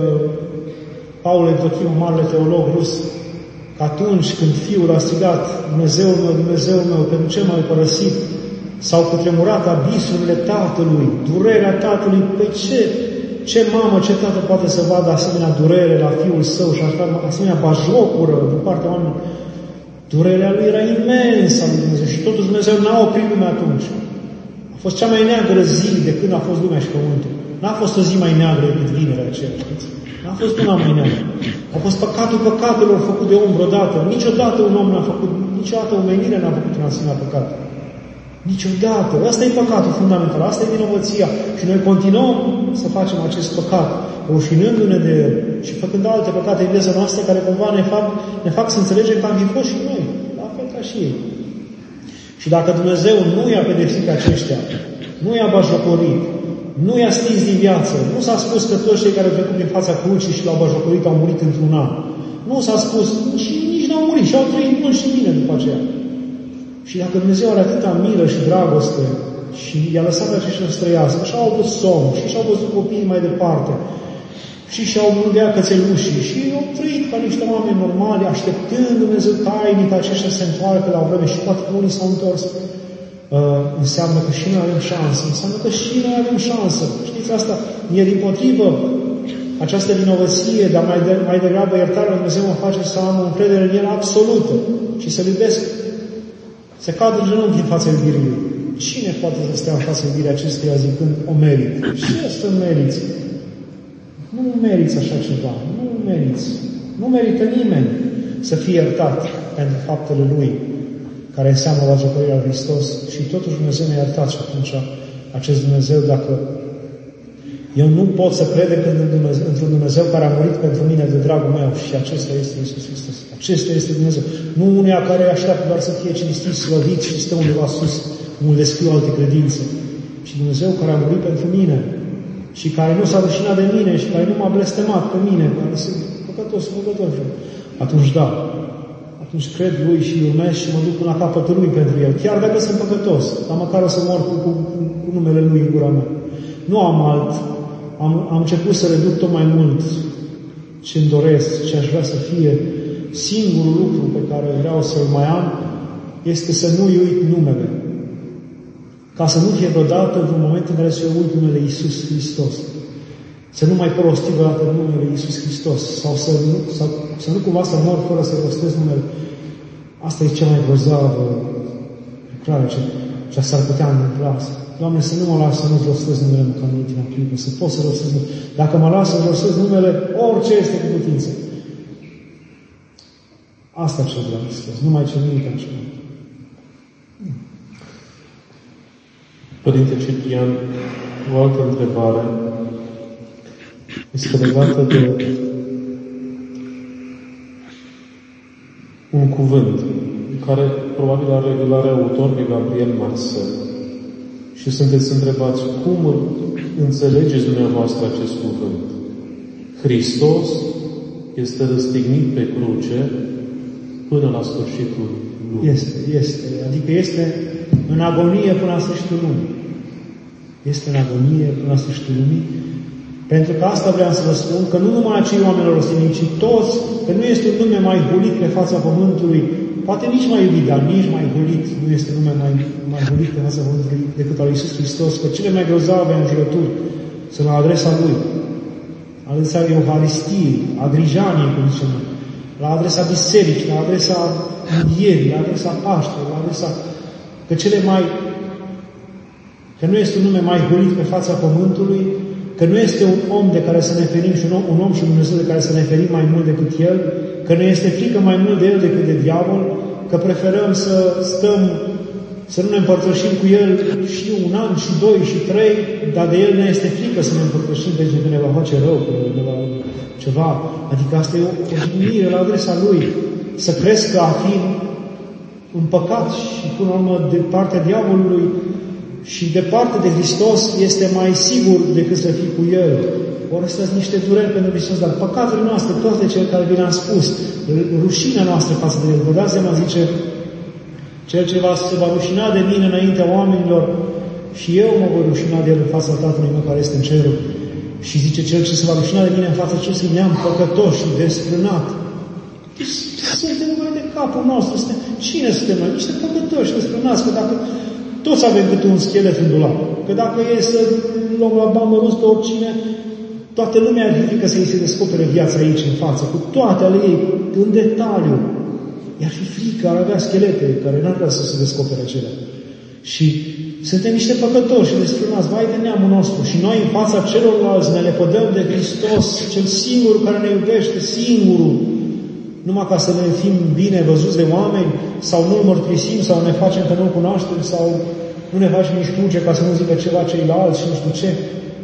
Paul Evdochiu, marele teolog rus, că atunci când Fiul a strigat: Dumnezeul meu, Dumnezeul meu, pentru ce m-ai părăsit? S-au cutremurat abisurile Tatălui, durerea Tatălui. Păi ce mamă, ce tată poate să vadă asemenea durere la Fiul Său și asemenea bajocură din partea oamenilor? Durerea Lui era imensă a lui Dumnezeu și totuși Dumnezeu n-a oprit lumea atunci. A fost cea mai neagră zi de când a fost lumea și pământul. N-a fost o zi mai neagră decât vinerea aceea, știți? N-a fost una mai neagră. A fost păcatul păcatelor făcut de om vreodată. Niciodată un om n-a făcut, niciodată omenirea n-a făcut un asemenea păcat. Niciodată. Asta e păcatul fundamental, asta e vinovăția. Și noi continuăm să facem acest păcat, rușinându-ne de el și făcând alte păcate în viața noastră care cumva ne fac să înțelegem că am fi fost și noi, la fel ca și ei. Și dacă Dumnezeu nu i-a pedepsit pe aceștia, nu i-a bajocorit, nu i-a stins din viață, nu s-a spus că toți cei care au trecut din fața crucii și l-au bajocorit au murit într-un an. Nu s-a spus, și nici n-au murit și au trăit mult și bine după aceea. Și dacă Dumnezeu are atâta milă și dragoste și i-a lăsat pe aceștia să trăiască, și au avut somn, și și-au văzut copiii mai departe, și și-au mândea cățelușii, și au trăit ca niște oameni normali, așteptând Dumnezeu tainic ca aceștia să se întoarcă la o vreme și poate că unii s-au întors. Înseamnă că și noi avem șansă, înseamnă că și noi avem șansă. Știți asta? E dimpotrivă această vinovăție, dar mai degrabă iertarea lui Dumnezeu mă face să am o încredere în El absolută și să-L iubesc. Se cad în genunchi în fața iubirii Lui. Cine poate să stea în fața iubirii acesteia zicând o merit? Ce să meriți? Nu meriți așa ceva. Nu meriți. Nu merită nimeni să fie iertat pentru faptele Lui, care înseamnă bajocoria lui Hristos. Și totuși Dumnezeu ne-a iertat și atunci acest Dumnezeu, dacă eu nu pot să cred într-un Dumnezeu care a murit pentru mine de dragul meu și acesta este Iisus Hristos. Acesta este Dumnezeu. Nu uneia care așteaptă doar să fie cinstit, slăvit și stă undeva sus, unde scriu alte credințe. Și Dumnezeu care a murit pentru mine și care nu s-a rușinat de mine și care nu m-a blestemat pe mine, care sunt păcătos. Atunci da. Atunci cred Lui și urmez și mă duc până la capătul Lui pentru El. Chiar dacă sunt păcătos, dar măcar o să mor cu numele Lui în gura mea. Nu am alt. Am început să reduc tot mai mult ce-mi doresc, ce aș vrea să fie. Singurul lucru pe care vreau să-l mai am este să nu-i uit numele. Ca să nu fie vreodată într-un moment în care să uit numele Iisus Hristos. Să nu mai prosti vreodată numele Iisus Hristos. Sau să nu cumva să mor fără să rostesc numele. Asta e cea mai grozavă lucrare ce s-ar putea întâmpla. Doamne, să nu mă las să nu-ți rostesc numele măcar în ultima clipă, să pot să rostesc numele. Dacă mă las să rostesc numele, orice este cu putință. Asta ce vreau să spun, nu mai ce nimic altceva. Părinte Ciprian, o altă întrebare este legată de un cuvânt care probabil are autor de Gabriel Marcel. Și sunteți întrebați, cum înțelegeți dumneavoastră acest cuvânt? Hristos este răstignit pe cruce până la sfârșitul lumii. Este. Adică este în agonie până la sfârșitul lumii. Este în agonie până la sfârșitul lumii. Pentru că asta vreau să vă spun, că nu numai acei oameni răstignit, ci toți, că nu este un nume mai hulit pe fața pământului, poate nici mai iubit, dar nici mai hulit, nu este nume mai hulit pe fața pământului decât al Iisus Hristos, că cele mai grozave înjurături sunt la adresa Lui. la adresa Euharistiei, a Grijaniei, cum zicem noi, la adresa bisericii, la adresa învierii, la adresa Paștelor, la adresa... Că nu este un nume mai hulit pe fața pământului, că nu este un om de care să ne ferim și un om și un Dumnezeu de care să ne ferim mai mult decât El, că ne este frică mai mult de El decât de diavol, că preferăm să stăm, să nu ne împărtășim cu El și 1 an, și 2, și 3, dar de El ne este frică să ne împărtășim pentru că ne va face rău, că ne va ceva. Adică asta e o jignire la adresa Lui. Să crezi că a fi în păcat și până la urmă de partea diavolului și departe de Hristos este mai sigur decât să fii cu El. Ori astea sunt niște dureri pentru Hristos, dar păcatele noastre, toate cele care vi le-am spus, rușinea noastră față de El. Vă dați seama, zice, cel ce se va rușina de mine înaintea oamenilor și eu mă voi rușina de El în fața Tatălui meu care este în cerul. Și zice, cel ce se va rușina de mine în fața acestui neam păcătos și desfrânat. Deci suntem numai de capul nostru. Cine suntem noi? Niște păcătoși desfrânați, că dacă toți avem câte un schelet în dulap. Că dacă e să luăm la bani mărunți pe oricine, toată lumea ar fi frică să îi se descopere viața aici în față, cu toate ale ei, în detaliu. I-ar fi frică, ar avea schelete care n-ar vrea să se descopere acelea. Și suntem niște păcătoși și desfrânați, vai de neamul nostru. Și noi în fața celorlalți ne lepădăm de Hristos, cel singur care ne iubește, singurul. Numai ca să ne fim bine văzuți de oameni, sau nu-L mărturisim, sau ne facem că nu-L cunoaștem, sau nu ne facem nici cruce ca să nu zică ceva ceilalți și nu știu ce.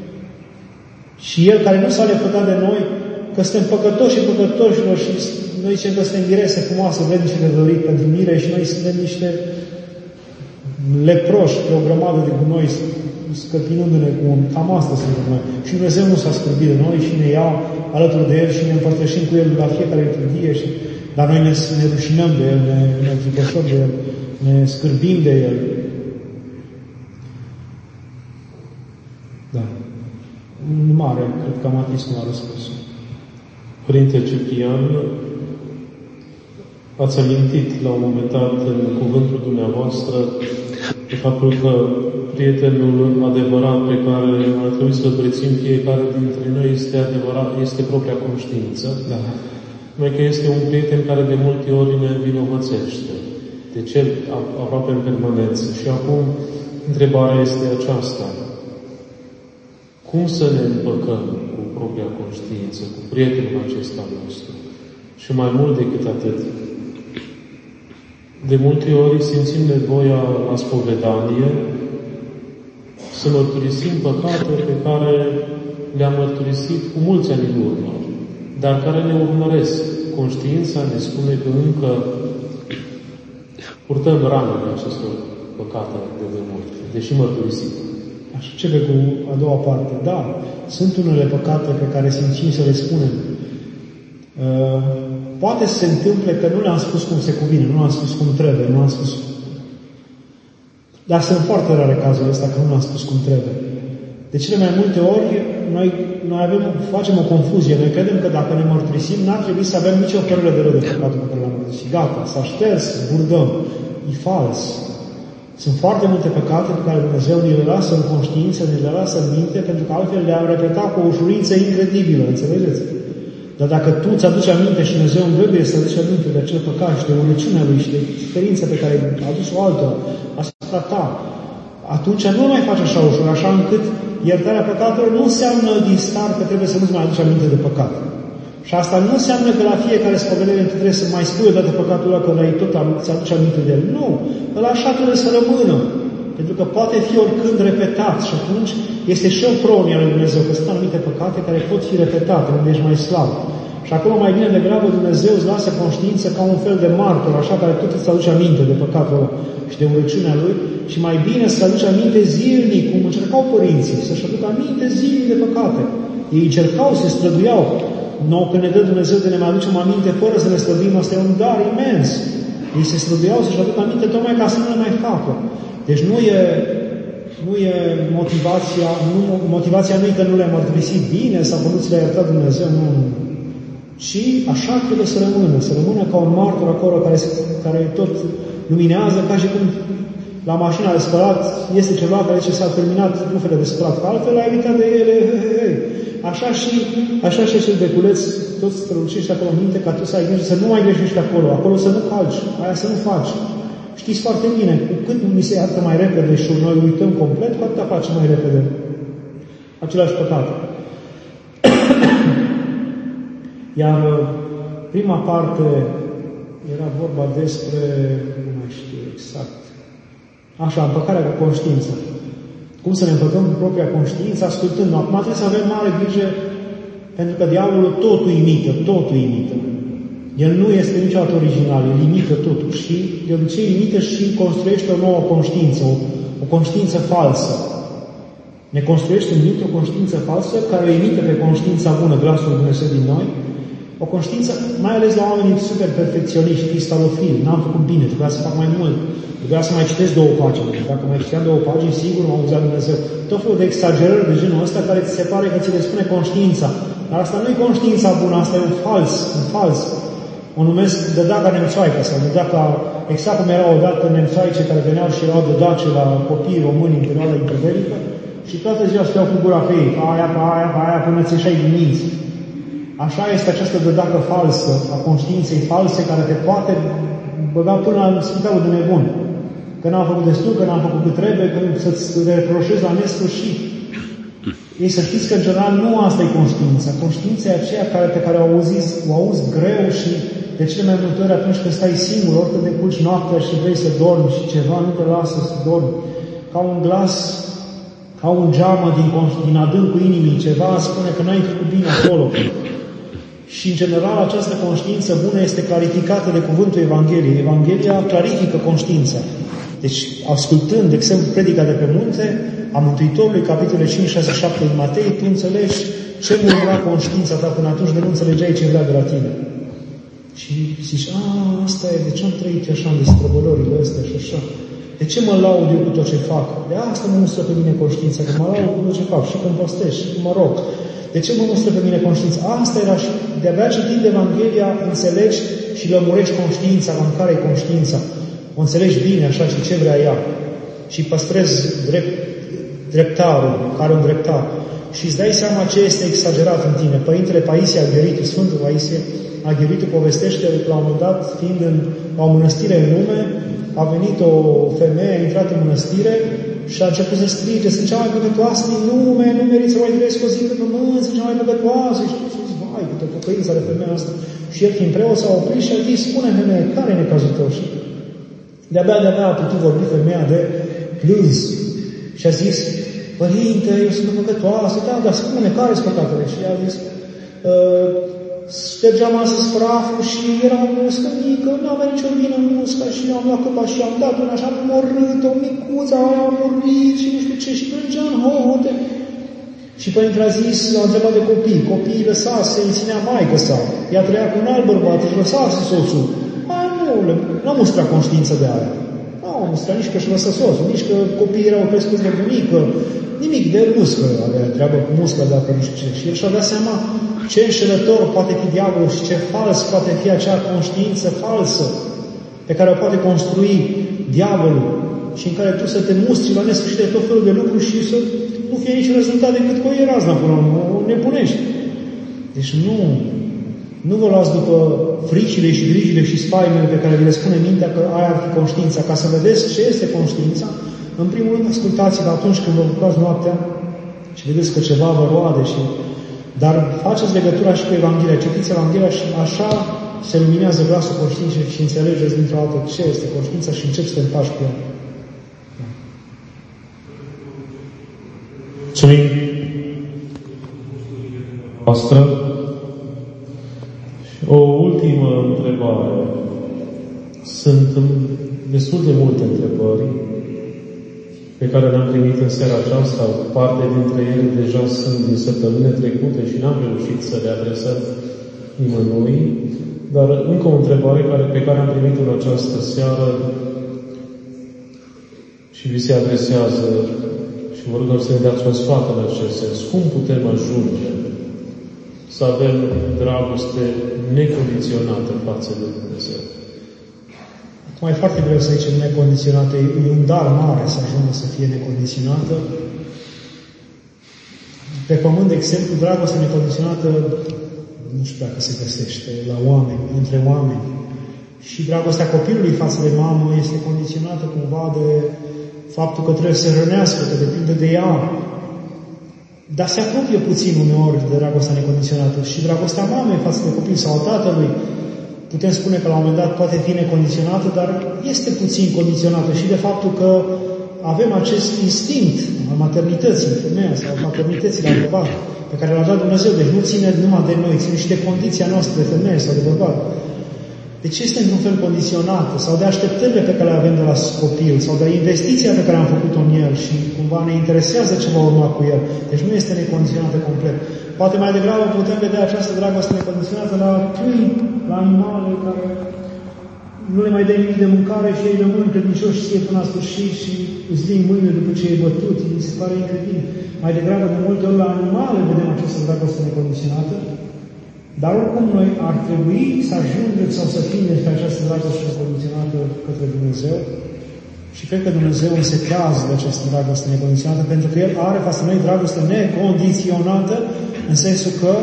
Și El care nu s-a lepădat de noi, că suntem păcătoși și păcătoșilor și noi zicem că suntem mirese frumoase, vrednice de dorit pentru mire și noi suntem niște leproși pe o grămadă de gunoi, scăpinându-ne cu un... Cam asta suntem noi. Și Dumnezeu nu s-a scârbit de noi și ne ia alături de El și ne împărtășim cu El la fiecare liturghie. Dar noi ne rușinăm de El, ne înfripășăm de El, ne scârbim de El. Da. În mare, cred că am atins cum a răspuns. Părinte Ciprian, ați amintit la un moment dat în cuvântul dumneavoastră de faptul că prietenul adevărat pe care ar trebui să-l prețim fiecare dintre noi este propria conștiință. Da. Numai că este un prieten care de multe ori ne învinovățește. De ce? Aproape în permanență. Și acum, întrebarea este aceasta. Cum să ne împăcăm cu propria conștiință, cu prietenul acesta nostru? Și mai mult decât atât, de multe ori simțim nevoia la spovedanie să mărturisim păcate pe care le-am mărdurisit cu mulți ani în urmă, dar care ne urmăresc. Conștiința ne spune că încă purtăm ranele acestor păcate de demult, deși mărturisim. Aș începe cu a doua parte. Da, sunt unele păcate pe care simțim să le spunem. Poate să se întâmple că nu le-am spus cum se cuvine, nu le-am spus cum trebuie, nu le-am spus... Dar sunt foarte rare cazurile astea că nu le-am spus cum trebuie. De cele mai multe ori, noi facem o confuzie. Noi credem că dacă ne mărturisim, n-ar trebui să avem nicio părere de rău de păcatul pe care l-am mărturisit. Gata, s-a șters, burdăm. E fals. Sunt foarte multe păcate pe care Dumnezeu ni le lasă în conștiință, ni le lasă în minte, pentru că altfel le-am repetat cu o ușurință incredibilă, înțelegeți? Dar dacă tu ți-aduci aminte și Dumnezeu îngăduie să aduci aminte de acel păcat și de urăciunea Lui și de experiența pe care a adus-o altă asupra ta, atunci nu mai faci așa ușor, așa încât iertarea păcatelor nu înseamnă din start că trebuie să nu-ți mai aduci aminte de păcat. Și asta nu înseamnă că la fiecare spovedanie tu trebuie să mai spui odată păcatul ăla că tot ți-aduci aminte de el. Nu! Ăla așa trebuie să rămână. Pentru că poate fi oricând repetat și atunci este și o pronie a lui Dumnezeu, că sunt anumite păcate care pot fi repetate, unde ești mai slab. Și acolo mai bine degrabă Dumnezeu îți lasă conștiință ca un fel de martor, așa care tot îți aduce aminte de păcatul ăla și de urăciunea lui și mai bine să aduci aminte zilnic, cum încercau părinții, să-și aducă aminte zilnic de păcate. Ei încercau, se străduiau. Nouă când ne dă Dumnezeu de ne mai aducem aminte fără să ne străduim, asta e un dar imens. Ei se străduiau să-și aducă aminte tocmai ca să nu le mai facă. Deci nu e motivația nu e că nu le-ai mărturisit bine sau că nu ți le-a iertat Dumnezeu, nu. Și așa trebuie să rămână ca un martor acolo care tot luminează ca și când la mașina de spălat este ceva care zice s-a terminat rufele de spălat, că altfel ai uitat de ele. Așa și acel beculeț, tot strălucește acolo în minte, ca tu să ai grijă, să nu mai greșești acolo să nu calci, aia să nu faci. Știți foarte bine, cu cât mi se iartă mai repede și noi uităm complet, cu atâta face mai repede același păcat. Iar prima parte era vorba despre, nu mai știu exact, așa, împăcarea cu conștiința. Cum să ne împăcăm cu propria conștiință, ascultând. Acum trebuie să avem mare grijă, pentru că diavolul totul imită. El nu este niciodată original, el imită totul și de obicei imită și construiește o nouă conștiință, o conștiință falsă. Ne construiește în minte o conștiință falsă care o imită pe conștiința bună, glasul lui Dumnezeu din noi. O conștiință, mai ales la oamenii super perfecționiști, cristalofili, n-am făcut bine, trebuia să fac mai mult, trebuia să mai citesc 2 pagini. Dacă mai citeam 2 pagini, sigur m-a auzat Dumnezeu. Tot felul de exagerări de genul ăsta care ți se pare că ți le spune conștiința. Dar asta nu e conștiința bună, asta e un fals. O numesc dădaca nemțoaică sau dădaca, exact cum erau odată nemțoaice care veneau și erau dădace la copiii români în perioada interbelică și toată ziua stăteau cu gura pe ei, pe aia până ți ieșai din minți. Așa este această dădacă falsă a conștiinței false care te poate băga până la spitalul de nebun. Că n-am făcut destul, că n-am făcut cât trebuie, că să-ți reproșezi la nesfârșit. Ei să știți că în general nu asta e conștiința. Conștiința e aceea pe care o auzi greu și de cele mai multe ori atunci când stai singur, oricât de culci noaptea și vrei să dormi și ceva nu te lasă să dormi. Ca un glas, ca un geamă din adâncul inimii, ceva spune că n-ai făcut bine acolo. Și, în general, această conștiință bună este clarificată de cuvântul Evangheliei. Evanghelia clarifică conștiința. Deci, ascultând, de exemplu, predica de pe munte a Mântuitorului, capitolele 5, 6, 7 din Matei, tu înțelegi ce murmura conștiința ta până atunci de nu înțelegeai ce vrea de la tine. Și zici, asta e, de ce am trăit așa în destrăbălorile astea și așa? De ce mă laud eu cu tot ce fac? De asta mă mustră pe mine conștiința, că mă laud cu tot ce fac, și când postez, și când mă rog. De ce mă mustră pe mine conștiința? Asta era și de-abia citind Evanghelia, înțelegi și lămurești conștiința, în care e conștiința. O înțelegi bine așa și ce vrea ea. Și păstrezi dreptarul, care o îndrepta. Și îți dai seama ce este exagerat în tine. Părintele Paisie Aghioritu, Sfântul Paisie Aghioritu povestește la un moment dat, fiind la o mănăstire în lume, a venit o femeie, a intrat în mănăstire și a început să strige, sunt cea mai păcătoasă din lume, nu meriți să mai trăiesc o zi pe pământ, sunt cea mai păcătoasă. Și tu zici, vai, câtă pocăință de femeia asta. Și el, fiind preot, s-a oprit și a zis, spune femeie, care e necazul tău? Și de-abia a putut vorbi femeia de plâns. Și a zis, părinte, eu sunt păcătoasă, dar spune, care-s păcatele? Și a zis, ștergeam astăzi praful și era o muscă mică, nu avea nicio vină musca și am luat căpa și am dat una și am morât, o micuță, a murit și nu știu ce, și plângea în hohote. Și părintele a zis, l-a întrebat de copii, copiii lăsase, îi ținea maică sa, ea trăia cu un alt bărbat, își lăsase soțul. Nu mustra conștiință de aia. Nu mustra nici că își lăsă soțul, nici că copiii erau crescuți de bunică, nimic de muscă, avea treabă cu muscă, dacă nu știu ce. Și el și-a dat seama ce înșelător poate fi diavolul și ce fals poate fi acea conștiință falsă pe care o poate construi diavolul și în care tu să te mustri la nesfârșit de tot felul de lucruri și să nu fie niciun rezultat decât că o iei razna până o nebunești. Deci nu vă luați după fricile și grijile și spaimele pe care vi le spune mintea că aia ar fi conștiința. Ca să vedeți ce este conștiința, în primul rând ascultați-vă atunci când vă bucurați noaptea și vedeți că ceva vă roade dar faceți legătura și cu Evanghelia, citiți Evanghelia și așa se luminează glasul conștiinței și înțelegeți dintr-o dată ce este conștiința și începi să te împaci cu ea. Mulțumim voastră. O ultimă întrebare. Sunt destul de multe întrebări pe care le-am primit în seara aceasta. Parte dintre ele deja sunt din săptămâne trecute și n-am reușit să le adresăm nimănui. Dar încă o întrebare pe care am primit-o în această seară și vi se adresează și vă rugăm să ne dați un sfat în acest sens. Cum putem ajunge să avem dragoste necondiționată față de Dumnezeu? Mai foarte greu să zicem necondiționată, e un dar mare să ajungă să fie necondiționată. Pe pământ, de exemplu, dragostea necondiționată nu știu dacă se găsește la oameni, între oameni. Și dragostea copilului față de mamă este condiționată cumva de faptul că trebuie să se rănească, că depinde de ea. Dar se apropie puțin uneori de dragostea necondiționată. Și dragostea mamei față de copil sau a tatălui, putem spune că la un moment dat poate fi necondiționată, dar este puțin condiționată și de faptul că avem acest instinct al maternității, femeia sau maternității la bărbat, pe care l-a dat Dumnezeu. Deci nu ține numai de noi, ține și de condiția noastră de femeie sau de bărbat. Deci este într-un fel condiționată, sau de așteptările pe care le avem de la copil, sau de investiția pe care am făcut-o în el și cumva ne interesează ce va urma cu el. Deci nu este necondiționată complet. Poate mai degrabă putem vedea această dragoste necondiționată la câini, la animale care nu le mai dai nimic de mâncare și ei rămân credincioși și până la sfârșit și îți vin mâine după ce e bătut. Mi se pare incredibil. Mai degrabă de multe ori la animale vedem această dragoste necondiționată. Dar oricum noi ar trebui să ajungem sau să fim despre această dragoste necondiționată către Dumnezeu și cred că Dumnezeu însetează de această dragoste necondiționată pentru că El are față de noi dragoste necondiționată în sensul că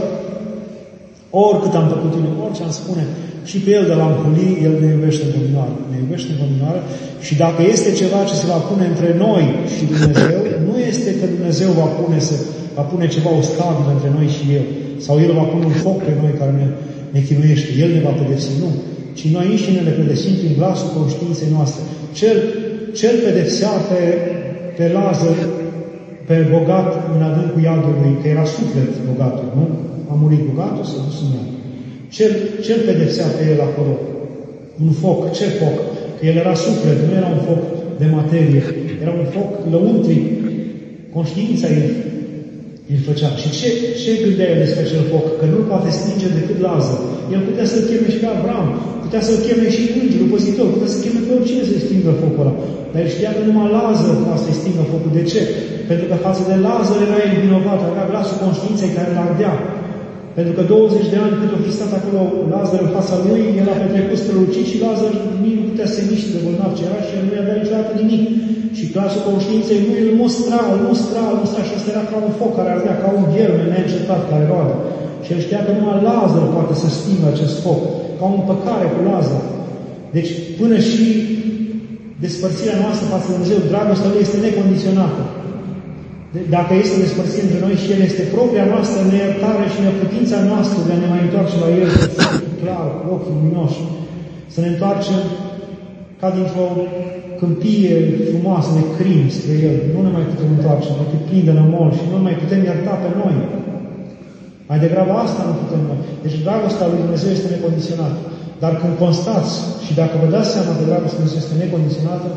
oricât am făcut noi, orice am spune și pe El de la împuli, El ne iubește în continuare. Ne iubește în continuare și dacă este ceva ce se va pune între noi și Dumnezeu, nu este că Dumnezeu va pune ceva ostabil între noi și El. Sau El va pune un foc pe noi care ne chinuiește. El ne va pedepsi. Nu. Ci noi înșine ne pedepsim prin glasul conștiinței noastre. Cel pedepsea pe Lazar, pe bogat în adâncul iadului, că era suflet bogatul, nu? A murit bogatul, s-a dus în iad. Cel pedepsea pe el acolo? Un foc. Ce foc? Că el era suflet, nu era un foc de materie. Era un foc lăuntric. Conștiința îl făcea. Și ce gândea el despre acel foc? Că nu poate stinge decât Lazar. El putea să-l cheme și pe Avram, putea să-l cheme și îngerul păzitor, putea să cheme pe oricine să-i stingă focul ăla. Dar el știa că numai Lazar poate să-i stingă focul. De ce? Pentru că față de Lazar era el vinovat, avea glasul conștiinței care îl ardea. Pentru că 20 de ani cât a fi stat acolo Lazar în fața lui, el a petrecut strălucit și Lazar nici nu putea să se miște de bolnav ce era și el nu i-a dat niciodată nimic. Și glasul conștiinței lui îl mustra și ăsta era ca un foc care ardea, ca un vierme neîncetat care roade. Și el știa că numai Lazar poate să stingă acest foc, ca o împăcare cu Lazar. Deci până și despărțirea noastră față de Dumnezeu, dragostea lui este necondiționată. Dacă este o despărțire între noi și El, este propria noastră neiertare și neputința noastră de a ne mai întoarce la El clar, cu ochii luminoși. Să ne întoarcem ca dintr-o câmpie frumoasă de crim spre El. Nu ne mai putem întoarce, ne putem plin de nămol și nu mai putem ierta pe noi. Mai degrabă asta nu putem noi. Deci dragostea lui Dumnezeu este necondiționată. Dar când constați și dacă vă dați seama că dragostea lui Dumnezeu este necondiționată,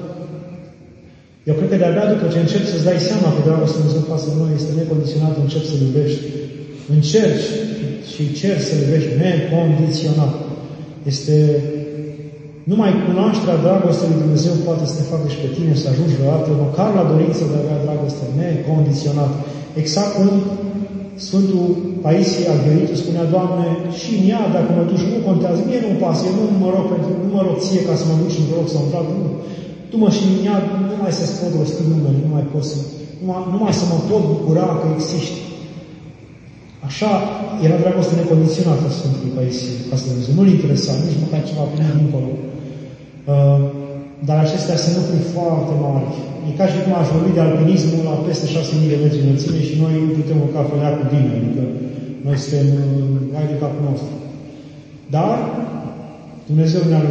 eu cred că de-abia după ce începi să-ți dai seama că dragostea lui Dumnezeu față de noi este necondiționată, începi să-L iubești. Încerci și ceri să-L iubești necondiționat. Este numai cunoașterea dragostei lui Dumnezeu poate să te facă și pe tine să ajungi vreodată, măcar la dorință de a avea dragoste necondiționată. Exact cum Sfântul Paisie Argheritul spunea, Doamne, și în ea, dacă mă duci, nu contează, mie nu-mi pasă, eu nu mă rog ție ca să mă duci într-o loc sau într-altul, nu. Tu mă și în ea, nu mai să-ți pot rosti numele, nu mai pot să, numai să mă pot bucura că existi. Așa era dragoste necondiționată Sfântului Paisie, față de Dumnezeu. Nu-l interesa, nici măcar ceva până dincolo. Dar acestea sunt lucruri foarte mari. E ca și cum aș vorbi de alpinismul la peste 6.000 de metri înălțime și noi nu putem urca fără cu bine, adică noi suntem mai de capul nostru. Dar Dumnezeu ne-ar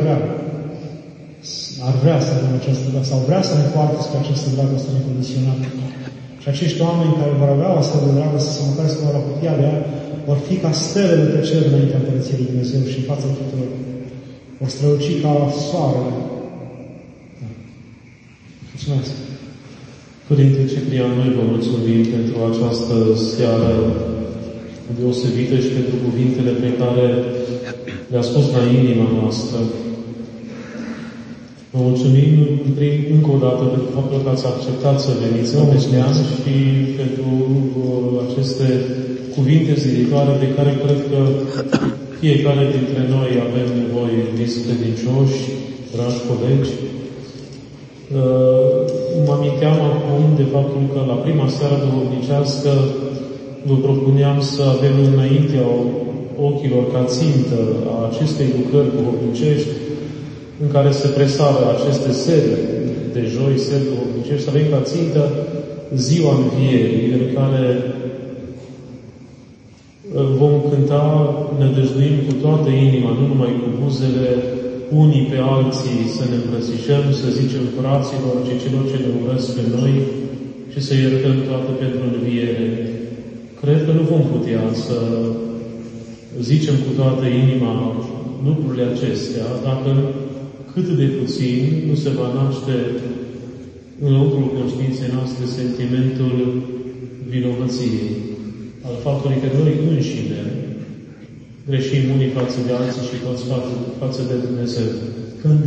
vrea să avem această dragoste, sau vrea să ne poartă spre această dragoste necondiționată. Și acești oameni care vor avea o astfel de dragoste, să măcar să vor apropia de ea, vor fi ca stelele pe cer înaintea Împărăției lui Dumnezeu și în fața tuturor. Vor străluci ca soarele. Da. Mulțumesc! Părinte Ciprian, noi vă mulțumim pentru această seară deosebită și pentru cuvintele pe care le-a spus la inima noastră. Vă mulțumim încă o dată pentru faptul că ați acceptat să veniți la Peștean și pentru aceste cuvinte ziditoare de care cred că fiecare dintre noi avem nevoie, iubiți credincioși, dragi colegi. Mă aminteam acum de faptul că la prima seară duhovnicească vă propuneam să avem înaintea ochilor ca țintă a acestei lucrări duhovnicești în care se presară aceste seri de joi, seri duhovnicești, să avem ca țintă ziua învierii, în care vom cânta, ne dăjduim cu toată inima, nu numai cu buzele, unii pe alții, să ne îmbrățișăm, să zicem fraților și celor ce ne urăsc pe noi și să iertăm toată pentru înviere. Cred că nu vom putea să zicem cu toată inima lucrurile acestea, dacă cât de puțin nu se va naște în locul conștiinței noastre sentimentul vinovăției, al faptului că noi înșine greșim unii față de alții și toți față de Dumnezeu. Când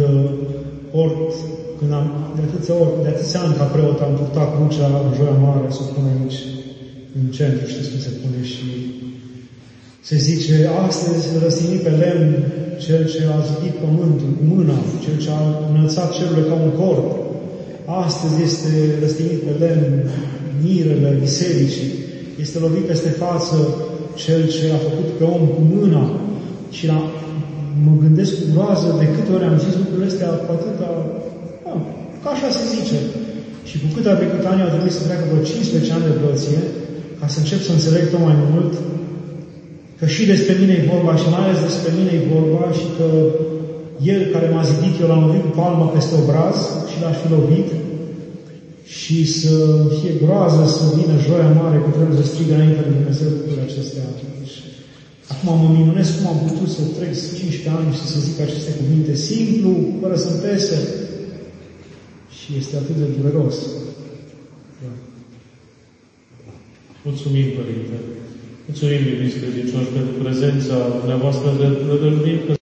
am de atâția ani ca preot am purtat crucea în Joia Mare, să o pun aici, în centru, știți cum se pune, și se zice, astăzi răstignit pe lemn cel ce a zidit pământul cu mâna, cel ce a înălțat cerurile ca un corp. Astăzi este răstignit pe lemn mirele bisericii, este lovit peste față cel ce a făcut pe om cu mâna. Și mă gândesc cu groază de câte ori am zis lucrurile astea cu atâta, ca așa se zice. Și cu cât a trecut ani au trebuit să treacă vreo 15 ani de preoție ca să încep să înțeleg tot mai mult că și despre mine e vorba și mai ales despre mine e vorba și că El care m-a zidit, eu l-am lovit cu palma peste obraz și l-aș fi lovit și să fie groază să vină Joia Mare că trebuie să strigă înainte de Dumnezeu lucrurile acestea. Acum mă minunesc cum am putut să trec 15 ani și să zic aceste cuvinte simplu, fără să-mi pese. Și este atât de dureros. Da. Mulțumim, Părinte. Mulțumim, iubiți credincioși, pentru prezența dumneavoastră. Ne dăjduim că